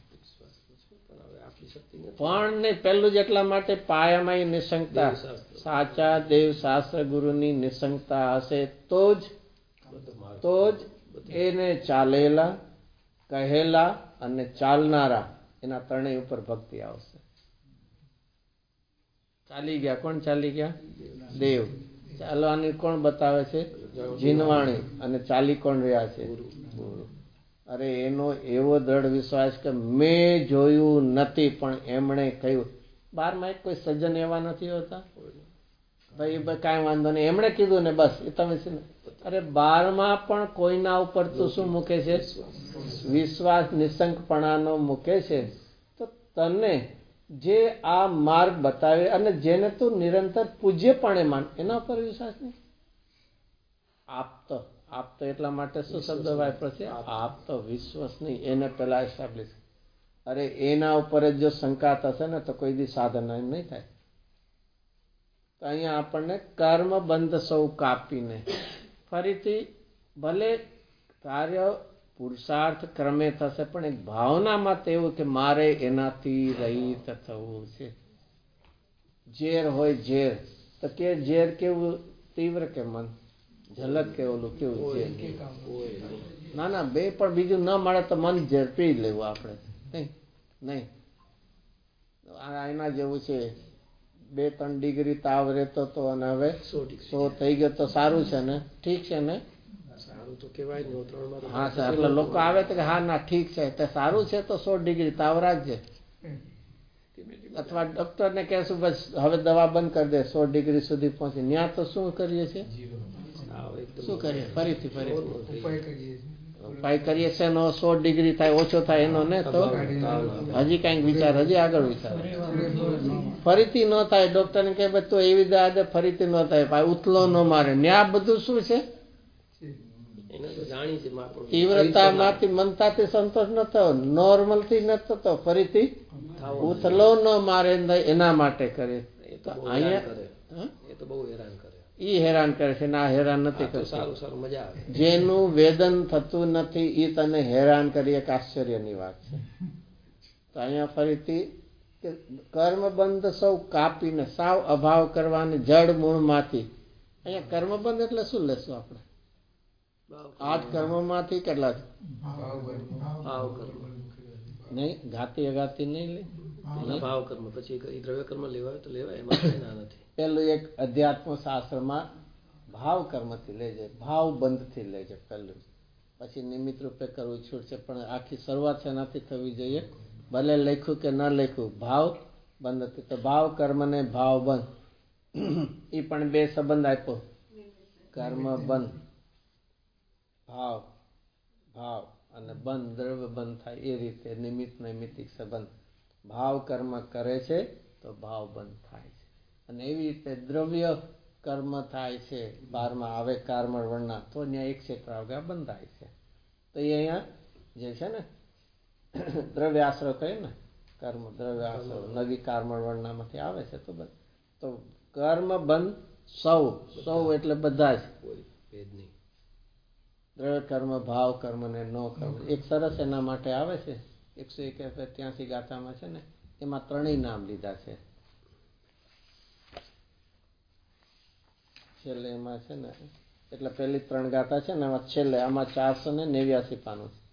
પણ ને પેલું જ એટલા માટે પાયામાં નિશંકતા, સાચા દેવ શાસ્ત્ર ગુરુની નિશંકતા હશે તો જ એને ચાલેલા, કહેલા અને ચાલનારા એના ત્રણેય ઉપર ભક્તિ આવશે. ચાલી ગયા. કોણ ચાલી ગયા? દેવ. ચાલવાની કોણ બતાવે છે? જીનવાણી. અને ચાલી કોણ રહ્યા છે? ગુરુ. અરે એનો એવો દ્રઢ વિશ્વાસ કે મેં જોયું નથી પણ એમણે કહ્યું. 12માં કોઈ સજ્જન એવા નથી હોતા ભાઈ કાંઈ વાંધો નહીં એમણે કીધું ને બસ એ તમે છે ને. અરે 12માં પણ કોઈના ઉપર તો શું મૂકે છે? વિશ્વાસ નિશંકપણાનો મૂકે છે. તો તને જે આ માર્ગ બતાવે અને જેને તું નિરંતર પૂજ્યપણે માન એના ઉપર વિશ્વાસ નહીં. આપતો એટલા માટે શું શબ્દ વાપર્યો છે? આપતો વિશ્વાસ નહીં. એને પેલા એસ્ટાબ્લિશ. અરે એના ઉપર જ જો શંકા થશે ને તો કોઈ દી સાધન એમ નહીં થાય. તો અહીંયા આપણને કર્મ બંધ સૌ કાપીને ફરીથી ભલે કાર્ય પુરુષાર્થ ક્રમે થશે પણ એક ભાવનામાં તેવું કે મારે એનાથી રહિત થવું છે. ઝેર હોય ઝેર તો કે ઝેર કેવું તીવ્ર કે મન ઝલક કે ઓલું કેવું ઝેર? ના બે પણ બીજું ન મળે તો મન ઝેર પી લેવું આપણે. નહીં એના જેવું છે. 2-3 ડિગ્રી તાવ રહેતો હતો અને હવે 100 થઈ ગયો તો સારું છે ને? ઠીક છે ને? સારું તો કહેવાય ને. હા સર એટલે લોકો આવે તો કે હા ના ઠીક છે તે સારું છે તો 100 ડિગ્રી તાવ રાખજે. અથવા ડોક્ટરને કહેશું બસ હવે દવા બંધ કરી દે 100 ડિગ્રી સુધી પહોંચી. ત્યાં તો શું કરીએ છીએ? શું કરીએ? ફરીથી ઉપાય કરીએ છે એનો 100 ડિગ્રી થાય ઓછો થાય એનો ને તો હજી કઈક વિચાર હજી આગળ વિચાર ફરીથી ન થાય. ડોક્ટરને કહે તું એવી દે ફરીથી ન થાય ભાઈ ઉથલો ન મારે. ન્યા બધું શું છે? તીવ્રતામાંથી મનતાથી સંતોષ ન થયો નોર્મલ થી ન થતો ફરીથી ઉથલો ન મારે એના માટે કરે. ઈ હેરાન કરે છે ના હેરાન નથી કરતું. જેનું વેદન થતું નથી એ તને હેરાન કરી એક આશ્ચર્યની વાત છે. તો અહીંયા ફરીથી કર્મબંધ સૌ કાપીને સાવ અભાવ કરવાની જડ મૂળમાંથી. અહીંયા કર્મબંધ એટલે શું લેશું આપણે? 8 કર્મમાંથી કેટલા છે? નહીં ઘાતી અઘાતી નહીં લે. ભાવ કર્મ પછી દ્રવ્ય કર્મ લેવાય તો લેવાય એમાં ના નથી. પેલું એક અધ્યાત્મ શાસ્ત્રમાં ભાવ કર્મથી લેજે ભાવ બંધથી લેજે પેલું. પછી નિમિત્ત રૂપે કરવું છૂટશે પણ આખી શરૂઆત એનાથી થવી જોઈએ. ભલે લખ્યું કે ન લખ્યું ભાવ બંધથી. તો ભાવ કર્મ ને ભાવ બંધ એ પણ 2 સંબંધ આપ્યો. કર્મ બંધ ભાવ અને બંધ દ્રવ્ય બંધ થાય એ રીતે નિમિત્ત નૈમિત્તિક સંબંધ. ભાવ કર્મ કરે છે તો ભાવ બંધ થાય છે. અને એવી રીતે દ્રવ્ય કર્મ થાય છે 12માં આવે કાર્મળ વર્ણના તો ત્યાં એક ક્ષેત્ર આવગા બંધ થાય છે. તો એ અહીંયા જે છે ને દ્રવ્ય આશ્રય કહે ને કર્મ દ્રવ્ય આશ્રય નવી કાર્મળ વર્ણનામાંથી આવે છે તો બંધ. તો કર્મ બંધ સૌ એટલે બધા જ દ્રવ્ય કર્મ ભાવ કર્મ ને નો કર્મ. એક સરસ એના માટે આવે છે 183 ગાથામાં છે ને એમાં 3 નામ લીધા છે. છેલ્લે એમાં છે ને એટલે પેલી 3 ગાથા છે ને એમાં છેલ્લે આમાં 489 પાનું છે.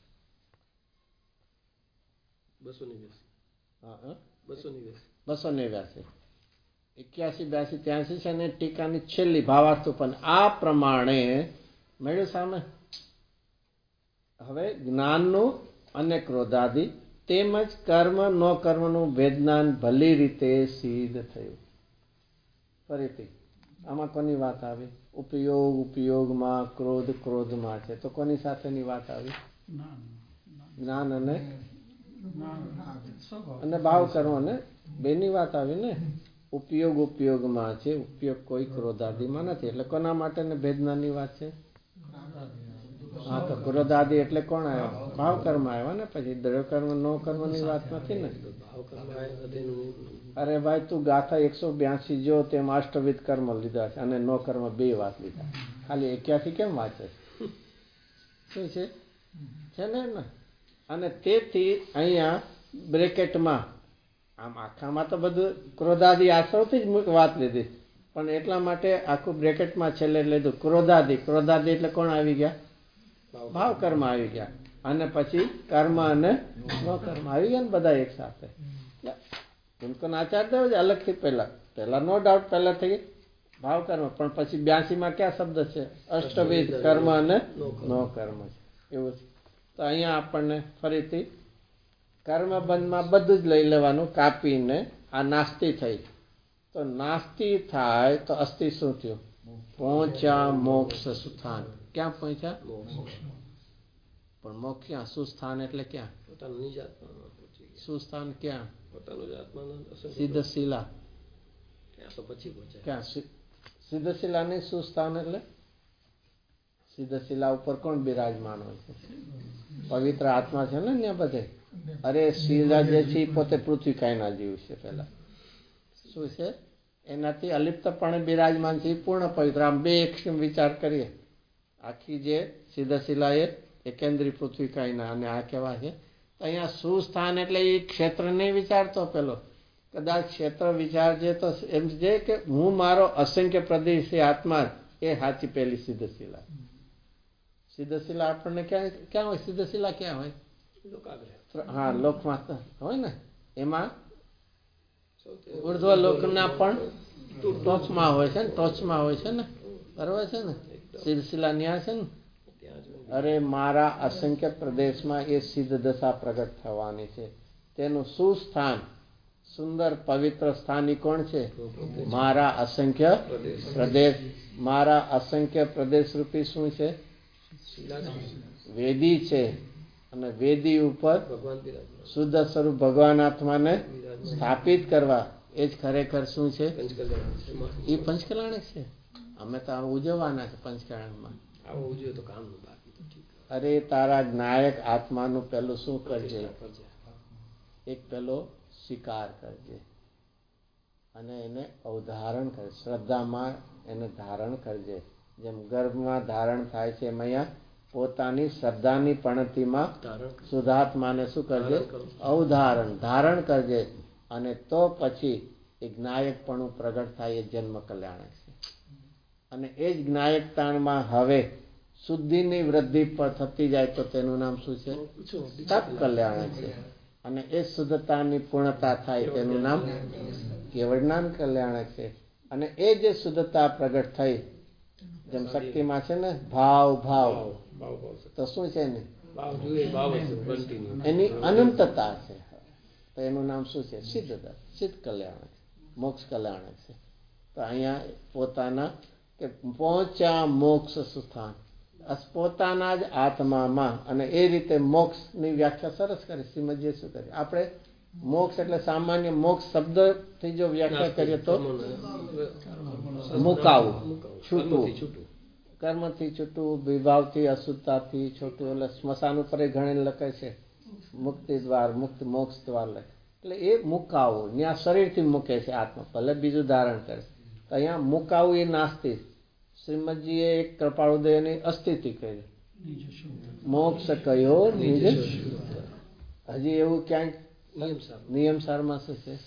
289 81 82 83 છે ને ટીકાની છેલ્લી ભાવાર્થ પણ આ પ્રમાણે મળ્યું સામે. હવે જ્ઞાનનું અને ક્રોધાદિ તેમજ કર્મ નો કર્મનું વેદનાન ભલી રીતે સિદ્ધ થયું. ફરીથી આમાં કોની વાત આવી? ઉપયોગમાં ક્રોધમાં છે તો કોની સાથેની વાત આવી? જ્ઞાન અને ભાવ કર્મ ને બેની વાત આવી ને. ઉપયોગમાં છે ઉપયોગ કોઈ ક્રોધાદિમાં નથી. એટલે કોના માટે ને ભેદનાની વાત છે? હા તો ક્રોધાદિ એટલે કોણ આવ્યા? ભાવ કર્મ આવ્યા ને. પછી દ્રવ્ય કર્મ નો કર્મ ની વાત નથી ને. અરે ભાઈ તું ગાથા 182 જો તેમ અષ્ટવિધ કર્મ લીધા છે અને નો કર્મ 2 વાત લીધા. ખાલી 81 કેમ વાંચે? શું છે ને. અને તેથી અહીંયા બ્રેકેટમાં આમ આખામાં તો બધું ક્રોધાદિ આશ્રવથી જ વાત લીધી પણ એટલા માટે આખું બ્રેકેટમાં છેલ્લે લીધું ક્રોધાદિ એટલે કોણ આવી ગયા? ભાવ કર્મ આવી ગયા. અને પછી કર્મ અને નો કર્મ આવી ગયા ને બધા એક સાથે. આચાર્ય દેવ અલગથી પહેલા નો ડાઉટ પહેલા થઈ ભાવ કર્મ. પણ પછી 82 ક્યાં શબ્દ છે? અષ્ટવિધ કર્મ અને નો કર્મ છે, એવું છે. તો અહીંયા આપણને ફરીથી કર્મ બંધમાં બધું જ લઈ લેવાનું કાપીને. આ નાસ્તી થઈ, તો નાસ્તી થાય તો અસ્થિ શું થયું? પહોંચ્યા મોક્ષ સુસ્થાન. ક્યાં પહોંચ્યા? પણ મોક્ષ ક્યાં? સુસ્થાન એટલે ક્યાં? સુસ્થાન ક્યાં? સિદ્ધશિલા. ક્યાં સિદ્ધશિલા નહીં? સુસ્થાન એટલે સિદ્ધશિલા ઉપર કોણ બિરાજમાન હોય છે? પવિત્ર આત્મા છે ને ત્યાં બધે. અરે શિલા જે છે પોતે પૃથ્વી કાયના જીવ છે. પેલા શું છે? એનાથી અલિપ્તપણે બિરાજમાન છે, પૂર્ણ પવિત્ર. આમ બે એક વિચાર કરીએ, આખી જે સિદ્ધશિલા એ એકેન્દ્રી પૃથ્વી કાયના, અને આ કેવા છે? અહીંયા સુસ્થાન એટલે એ ક્ષેત્ર નહીં વિચારતો પેલો. કદાચ ક્ષેત્ર વિચારજે તો એમ છે કે હું મારો અસંખ્ય પ્રદેશી આત્મા, એ સાચી પેલી સિદ્ધશિલા. સિદ્ધશિલા આપણને ક્યાં હોય? સિદ્ધશિલા ક્યાં હોય? હા, લોકમાં હોય ને. એમાં ઉર્ધ્વ લોકના પણ ટોચમાં હોય છે ને, ટોચમાં હોય છે ને, બરોબર છે ને. સિદ્ધશિલા ન્યા છે ને. અરે મારા અસંખ્ય પ્રદેશમાં એ સિદ્ધ દશા પ્રગટ થવાની છે. તેનું સુસ્થાન, સુંદર પવિત્ર સ્થાની કોણ છે? મારા અસંખ્ય પ્રદેશ. મારા અસંખ્ય પ્રદેશ રૂપી શું છે? વેદી છે. અને વેદી ઉપર શુદ્ધ સ્વરૂપ ભગવાન આત્માને સ્થાપિત કરવા, એ જ ખરેખર શું છે? એ પંચકલ્યાણક છે. અમે તો ઉજવવાના છે પંચકલ્યાણમાં. અરે તારા જ્ઞાયક આત્માનું પેલું શું કરજે? એક પેલો સ્વીકાર કરજે અને એને અવધારણ કરજે. શ્રદ્ધામાં એને ધારણ કરજે. જેમ ગર્ભમાં ધારણ થાય છે, એમ અહીંયા પોતાની શ્રદ્ધાની પણતીમાં શુદ્ધાત્માને શું કરજે? અવધારણ, ધારણ કરજે. અને તો પછી એ જ્ઞાયકપણું પ્રગટ થાય, એ જન્મ કલ્યાણક છે. અને એ જ જ્ઞાયકતામાં હવે શુદ્ધિની વૃદ્ધિ પર થતી જાય તો તેનું નામ શું છે? તપ કલ્યાણક છે. અને એ શુદ્ધતાની પૂર્ણતા થાય તેનું નામ કેવળ જ્ઞાન કલ્યાણક છે. અને એ જે શુદ્ધતા પ્રગટ થઈ, જેમ શક્તિમાં છે ને ભાવ ભાવ, તો શું છે ને? એની અનંતતા છે. તો એનું નામ શું છે? સિદ્ધતા, સિદ્ધ કલ્યાણક, મોક્ષ કલ્યાણક છે. તો અહીંયા પોતાના કે પહોંચ્યા મોક્ષ સુસ્થાન, પોતાના જ આત્મામાં. અને એ રીતે મોક્ષની વ્યાખ્યા સરસ કરી શ્રીમદજીએ. શું કરી? આપણે મોક્ષ એટલે સામાન્ય મોક્ષ શબ્દથી જો વ્યાખ્યા કરીએ તો મુકાવું, છૂટવું, કર્મથી છૂટવું, વિભાવથી અશુદ્ધતાથી છૂટવું. એટલે સ્મશાન ઉપર ઘણી લખે છે મુક્તિ દ્વાર, મુક્તિ મોક્ષ દ્વાર લખે. એટલે એ મુકાવું, ત્યાં શરીરથી મૂકે છે આત્મા, ભલે બીજું ધારણ કરે. તો અહીંયા મુકાવું એ નાસ્તી. શ્રીમદજીએ એક કૃપાળુદયની અસ્થિતિ કરી, મોક્ષ કયો નિજ. હજી એવું ક્યાંક નિયમ સારમાં શું છે?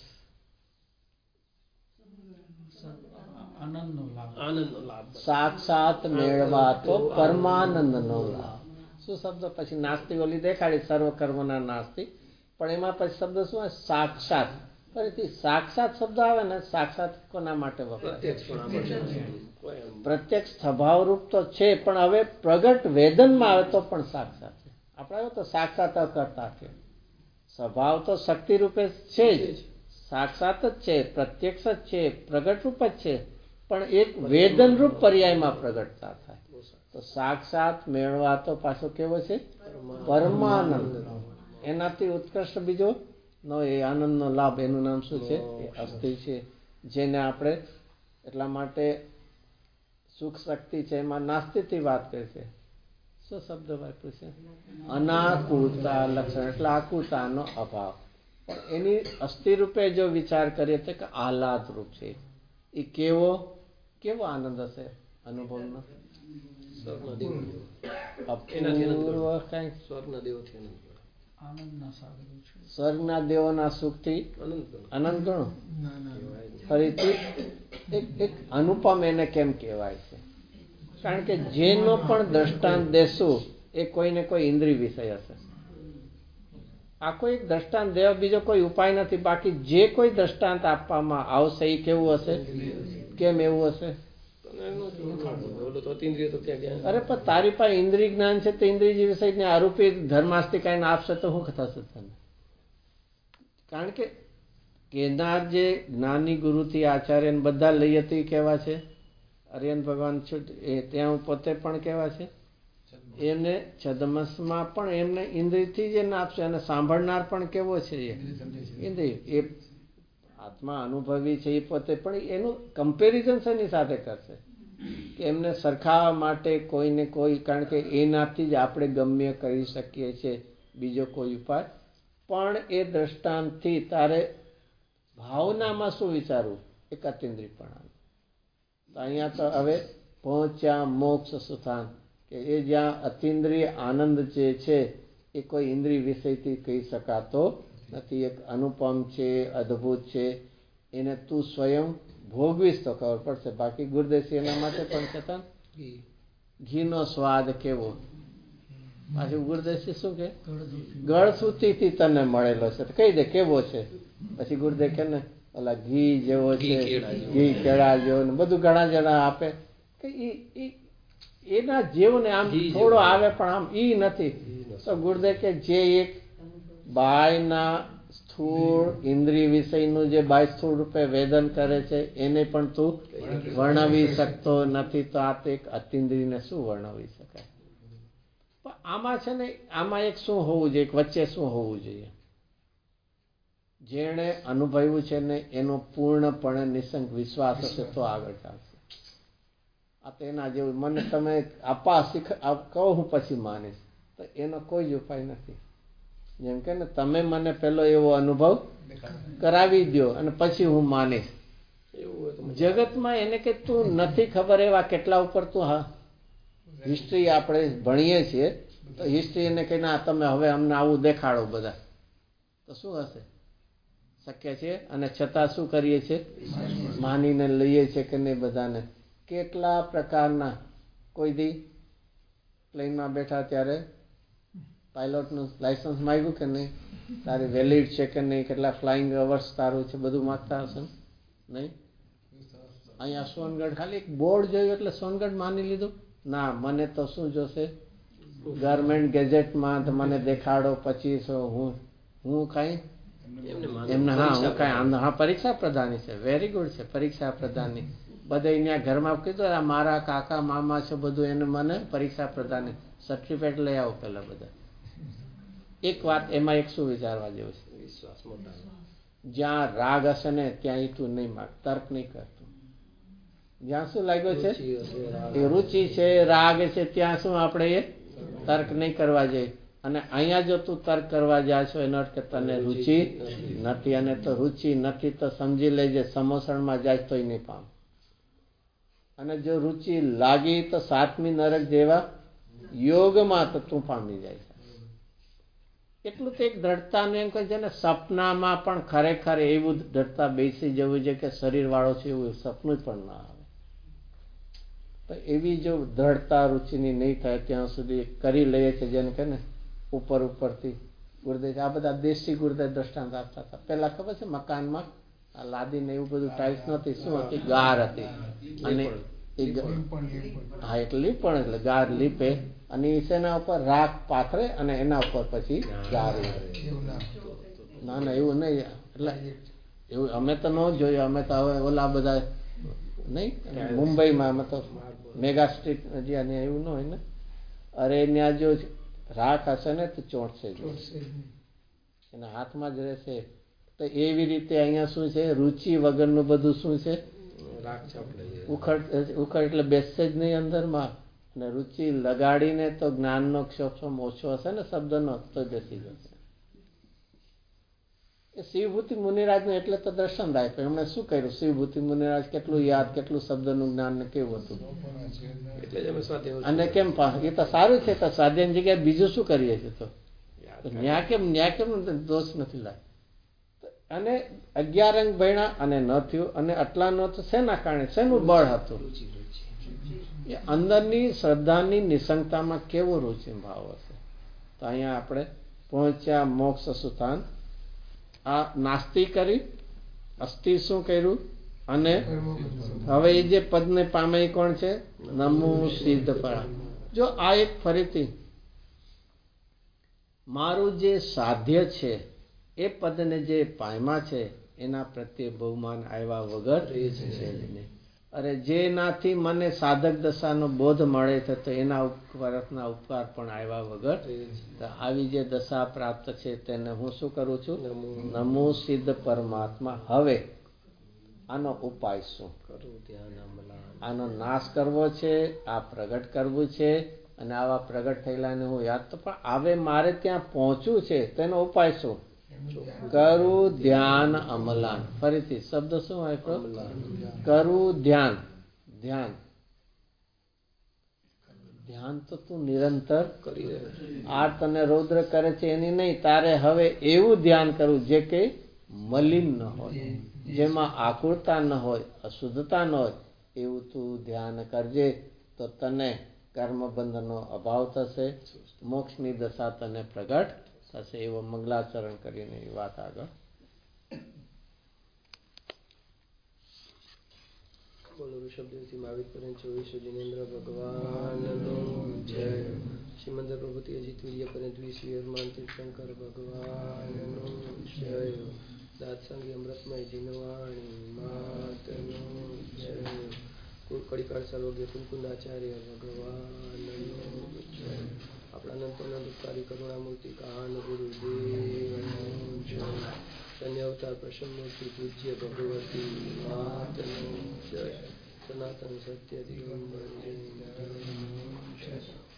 સાક્ષાત મેળવા તો પરમાનંદનો લાભ. શું શબ્દ પછી? નાસ્તી ઓલી દેખાડી સર્વ કર્મના નાસ્તી, પણ એમાં પછી શબ્દ શું આવે? સાક્ષાત. ફરીથી સાક્ષાત શબ્દ આવે ને, સાક્ષાત કોના માટે વપરાય? પ્રત્યક્ષ સ્વભાવરૂપ તો છે, પણ હવે પ્રગટ વેદનમાં આવે તો પણ સાક્ષાત છે. આપણે તો સાક્ષાત કરતા છે. સ્વભાવ તો શક્તિ રૂપે છે જ, સાક્ષાત જ છે, પ્રત્યક્ષ જ છે, પ્રગટ રૂપ જ છે. પણ એક વેદન રૂપ પર્યાયમાં પ્રગટતા થાય. તો સાક્ષાત મેળવા તો પાછો કેવો છે? પરમાનંદ. એનાથી ઉત્કૃષ્ટ બીજો નો એ આનંદનો લાભ. એનું નામ શું છે? એ અસ્થિ છે. જેને આપણે એટલા માટે સુખ શક્તિ છે એમાં નાસ્તિથી વાત કરી છે. શું શબ્દ વાપર્યું છે? અનાકુળતા લક્ષણ, એટલે આકુતાનો અભાવ. પણ એની અસ્થિ રૂપે જો વિચાર કરીએ તો કે આહલાદ રૂપ છે. એ કેવો કેવો આનંદ હશે અનુભવનો? સ્વર્ગના દેવોના સુખથી અનંત ગણો. ફરીથી એક અનુપમ એને કેમ કહેવાય છે? કારણ કે જેનો પણ દ્રષ્ટાંત દેશું એ કોઈને કોઈ ઇન્દ્રિય વિષય હશે. આ કોઈ એક દ્રષ્ટાંત દેવા બીજો કોઈ ઉપાય નથી. બાકી જે કોઈ દ્રષ્ટાંત આપવામાં આવશે એ કેવું હશે? કેમ એવું હશે? ઓલો તો અતિન્દ્રિય તો ક્યાં ગયા? અરે પણ તારી પાસે ઇન્દ્રિય જ્ઞાન છે તો ઇન્દ્રિય વિષયને આરોપી ધર્માસ્તિકાઈને આપશે તો શું થશે તને? કારણ કે કેનાર જે જ્ઞાની ગુરુથી આચાર્ય બધા લઈ હતી કેવા છે? આર્યન ભગવાન ત્યાં પોતે પણ કેવા છે? એમને છદ્મસમાં પણ એમને ઇન્દ્રિયથી જ એને આપશે. અને સાંભળનાર પણ કેવો છે? ઇન્દ્રિય. એ આત્મા અનુભવી છે એ પોતે પણ એનું કમ્પેરિઝન શેની સાથે કરશે? કે એમને સરખાવવા માટે કોઈને કોઈ, કારણ કે એનાથી જ આપણે ગમ્ય કરી શકીએ છીએ, બીજો કોઈ ઉપાય. પણ એ દ્રષ્ટાંતથી તારે ભાવનામાં શું વિચારવું? એક અતિન્દ્રિયપણા. તો અહીંયા તો હવે પહોંચ્યા મોક્ષ સુથાન, કે એ જ્યાં અતિન્દ્રિય આનંદ જે છે એ કોઈ ઇન્દ્રિય વિષયથી કહી શકાતો નથી. એક અનુપમ છે, અદ્ભુત છે, એને તું સ્વયં ભોગવીશ તો ખબર પડશે. બાકી ગુરુદેવજી એના માટે પણ કહેતા ઘીનો સ્વાદ કેવો. પાછું ગુરુદેવજી શું કે ગળસુતીથી તને મળેલો છે તો કહી દે કેવો છે. પછી ગુરુદેવ કે ને ઓલા ઘી જેવો છે, ઘી કેળા જેવો ને બધું ઘણા જણા આપે કે એના જેવું ને આમ થોડો આવે પણ આમ ઈ નથી. તો ગુરુદેવ કે જે એક બાયના સ્થૂળ ઇન્દ્રિય વિષયનું જે બાય સ્થૂળ રૂપે વેદન કરે છે એને પણ તું વર્ણવી શકતો નથી, તો આ તો એક અતિન્દ્રિયને શું વર્ણવી શકાય? પણ આમાં છે ને, આમાં એક શું હોવું જોઈએ, એક વચ્ચે શું હોવું જોઈએ? જેણે અનુભવ્યું છે ને એનો પૂર્ણપણે નિસંક વિશ્વાસ હશે તો આગળ ચાલશે. આ તો એના જેવું મને તમે કહો હું પછી માનીશ, તો એનો કોઈ જ ઉપાય નથી. જેમ કે ને તમે મને પેલો એવો અનુભવ કરાવી દો અને પછી હું માનીશ. જગતમાં એને કે તું નથી ખબર એવા કેટલા ઉપર તું હિસ્ટ્રી આપણે ભણીએ છીએ તો હિસ્ટ્રી એને કહીને તમે હવે અમને આવું દેખાડો બધા, તો શું હશે? શક્ય છે? અને છતાં શું કરીએ છીએ? માનીને લઈએ છીએ કે નહીં બધાને. કેટલા પ્રકારના, કોઈ દી પ્લેનમાં બેઠા ત્યારે પાયલોટનું લાયસન્સ માંગ્યું કે નહીં? તારી વેલિડ છે કે નહીં? કેટલા ફ્લાઇંગ અવર્સ તારું છે? બધું માગતા હશે નહીં? અહીંયા સોનગઢ ખાલી એક બોર્ડ જોયું એટલે સોનગઢ માની લીધું? ના, મને તો શું જોશે? ગવર્મેન્ટ ગેજેટમાં તો મને દેખાડો પછી હું કાંઈ એમને હું કાંઈ પરીક્ષા પ્રધાની છે. વેરી ગુડ છે પરીક્ષા પ્રધાની. બધે અહીંયા ઘરમાં કીધું મારા કાકા મામા છે બધું, એને મને પરીક્ષા પ્રધાની સર્ટિફિકેટ લઈ આવો પેલા બધા. એક વાત એમાં એક શું વિચારવા જેવું છે? વિશ્વાસ મોટા. જ્યાં રાગ હશે ને ત્યાં તું નહીં માગ, તર્ક નહીં કરતું. જ્યાં શું લાગ્યો છે એ રુચિ છે, રાગ છે, ત્યાં શું આપણે એ તર્ક નહીં કરવા જોઈએ. અને અહીંયા જો તું તર્ક કરવા જાય છો એનો અર્થ કે તને રુચિ નથી, અને તો રુચિ નથી તો સમજી લેજે સમોસણમાં જાય તોય નહીં પામ. અને જો રુચિ લાગી તો સાતમી નરક જેવા યોગમાં તો તું પામી જાય છે. એટલું તો એક દ્રઢતાને એમ કહે છે ને, સપનામાં પણ ખરેખર એવું દ્રઢતા બેસી જવું છે કે શરીર વાળો છે એવું સપનું જ પણ ના આવે. તો એવી જો દ્રઢતા રુચિની નહીં થાય ત્યાં સુધી કરી લઈએ છે. જેને કે ને ઉપરથી ગુરુદેવ આ બધા દેશી ગુરુદેવ દ્રષ્ટાંત આપતા હતા. પેલા ખબર છે મકાનમાં લાદીને એવું બધું ટાઇલ્સ નહોતી, શું હતી? ગાર હતી. અને હા એટલે લીપણ, એટલે ગાર લીપે અને એના ઉપર રાખ પાથરે અને એના ઉપર પછી ગાર. ના ના એવું નહીં. એટલે એવું અમે તો ન જોયું. અમે તો હવે ઓલા બધા નહીં મુંબઈમાં અમે તો મેગા સ્ટ્રીટ જ્યાં એવું ન હોય ને. અરે ત્યાં જો રાખ હશે ને તો ચોંટશે જ, એના હાથમાં જ રહેશે. તો એવી રીતે અહીંયા શું છે? રુચિ વગરનું બધું શું છે? ઉખડ એટલે બેસશે જ નહીં અંદરમાં. અને રુચિ લગાડીને તો જ્ઞાનનો ક્ષોભ ઓછો હશે ને શબ્દનો તો બેસી જશે. એ શિવભૂતિ મુનિરાજનું એટલે તો દર્શન થાય. પણ એમણે શું કર્યું? શિવભૂતિ મુનિરાજ કેટલું યાદ, કેટલું શબ્દનું જ્ઞાન ને કેવું હતું. અને કેમ એ તો સારું છે. તો સ્વાધ્યાયની જગ્યાએ બીજું શું કરીએ છીએ? તો ન્યા કેમ દોષ નથી લાગે. અને 11 અંગ ભણ્યા અને ન થયું. અને આટલા ન તો શેના કારણે? શેનું બળ હતું? એ અંદરની શ્રદ્ધાની નિસંગતામાં કેવો રુચિ ભાવ હશે. તો અહીંયા આપણે પહોંચ્યા મોક્ષ સુથાન. આ નાસ્તી કરી, અસ્થિ શું કર્યું? અને હવે એ જે પદને પામે એ કોણ છે? નમો સિદ્ધ પરા. જો આ એક ફરીથી મારું જે સાધ્ય છે એ પદને જે પામ્યા છે એના પ્રત્યે બહુમાન આવ્યા વગર છે જ નહીં. અરે જેનાથી મને સાધક દશાનો બોધ મળે છે તો એના ઉપકારના ઉપકાર પણ આવ્યા વગર તો આવી જે દશા પ્રાપ્ત છે તેને હું શું કરું છું? નમો સિદ્ધ પરમાત્મા. હવે આનો ઉપાય શું? આનો નાશ કરવો છે, આ પ્રગટ કરવું છે, અને આવા પ્રગટ થયેલાને હું યાદ તો પણ હવે મારે ત્યાં પહોંચવું છે તેનો ઉપાય શું? કરું ધ્યાન અમલાન. ફરીથી શબ્દ શું આપ્યો? કરું ધ્યાન. ધ્યાન ધ્યાન તો તું નિરંતર કરી રહ્યો. આ તને રૌદ્ર કરે છે એની નહીં, તારે હવે એવું ધ્યાન કરવું જે કે મલિન ન હોય, જેમાં આકુરતા ન હોય, અશુદ્ધતા ન હોય, એવું તું ધ્યાન કરજે. તો તને કર્મબંધનો અભાવ થશે, મોક્ષની દશા તને પ્રગટ થશે. એવો મંગલાચરણ કરીને એ વાત આગળ. બોલો ઋષભદેવથી મહાવીર પર્યંત 24 જિનેન્દ્ર ભગવાનનો જય. શ્રીમંદર પ્રભુતિ અજીત વીર્ય પર્યંત 20 વીરમાન તીર્થંકર ભગવાનનો જય. દાતસંગી અમૃતમય જીનવાણી માતનો જય. કુળકડીકાળ સર્વજ્ઞ કુલકુંદાચાર્ય ભગવાનનો જય. આપણા અનંતોના દુઃખકારી કરુણામૂર્તિ કાન ગુરુદેવનો જય. શન્ય અવતાર પ્રસન્નમૂર્તિ પૂજ્ય ભગવતી માતનો જય. સનાતન સત્ય જય.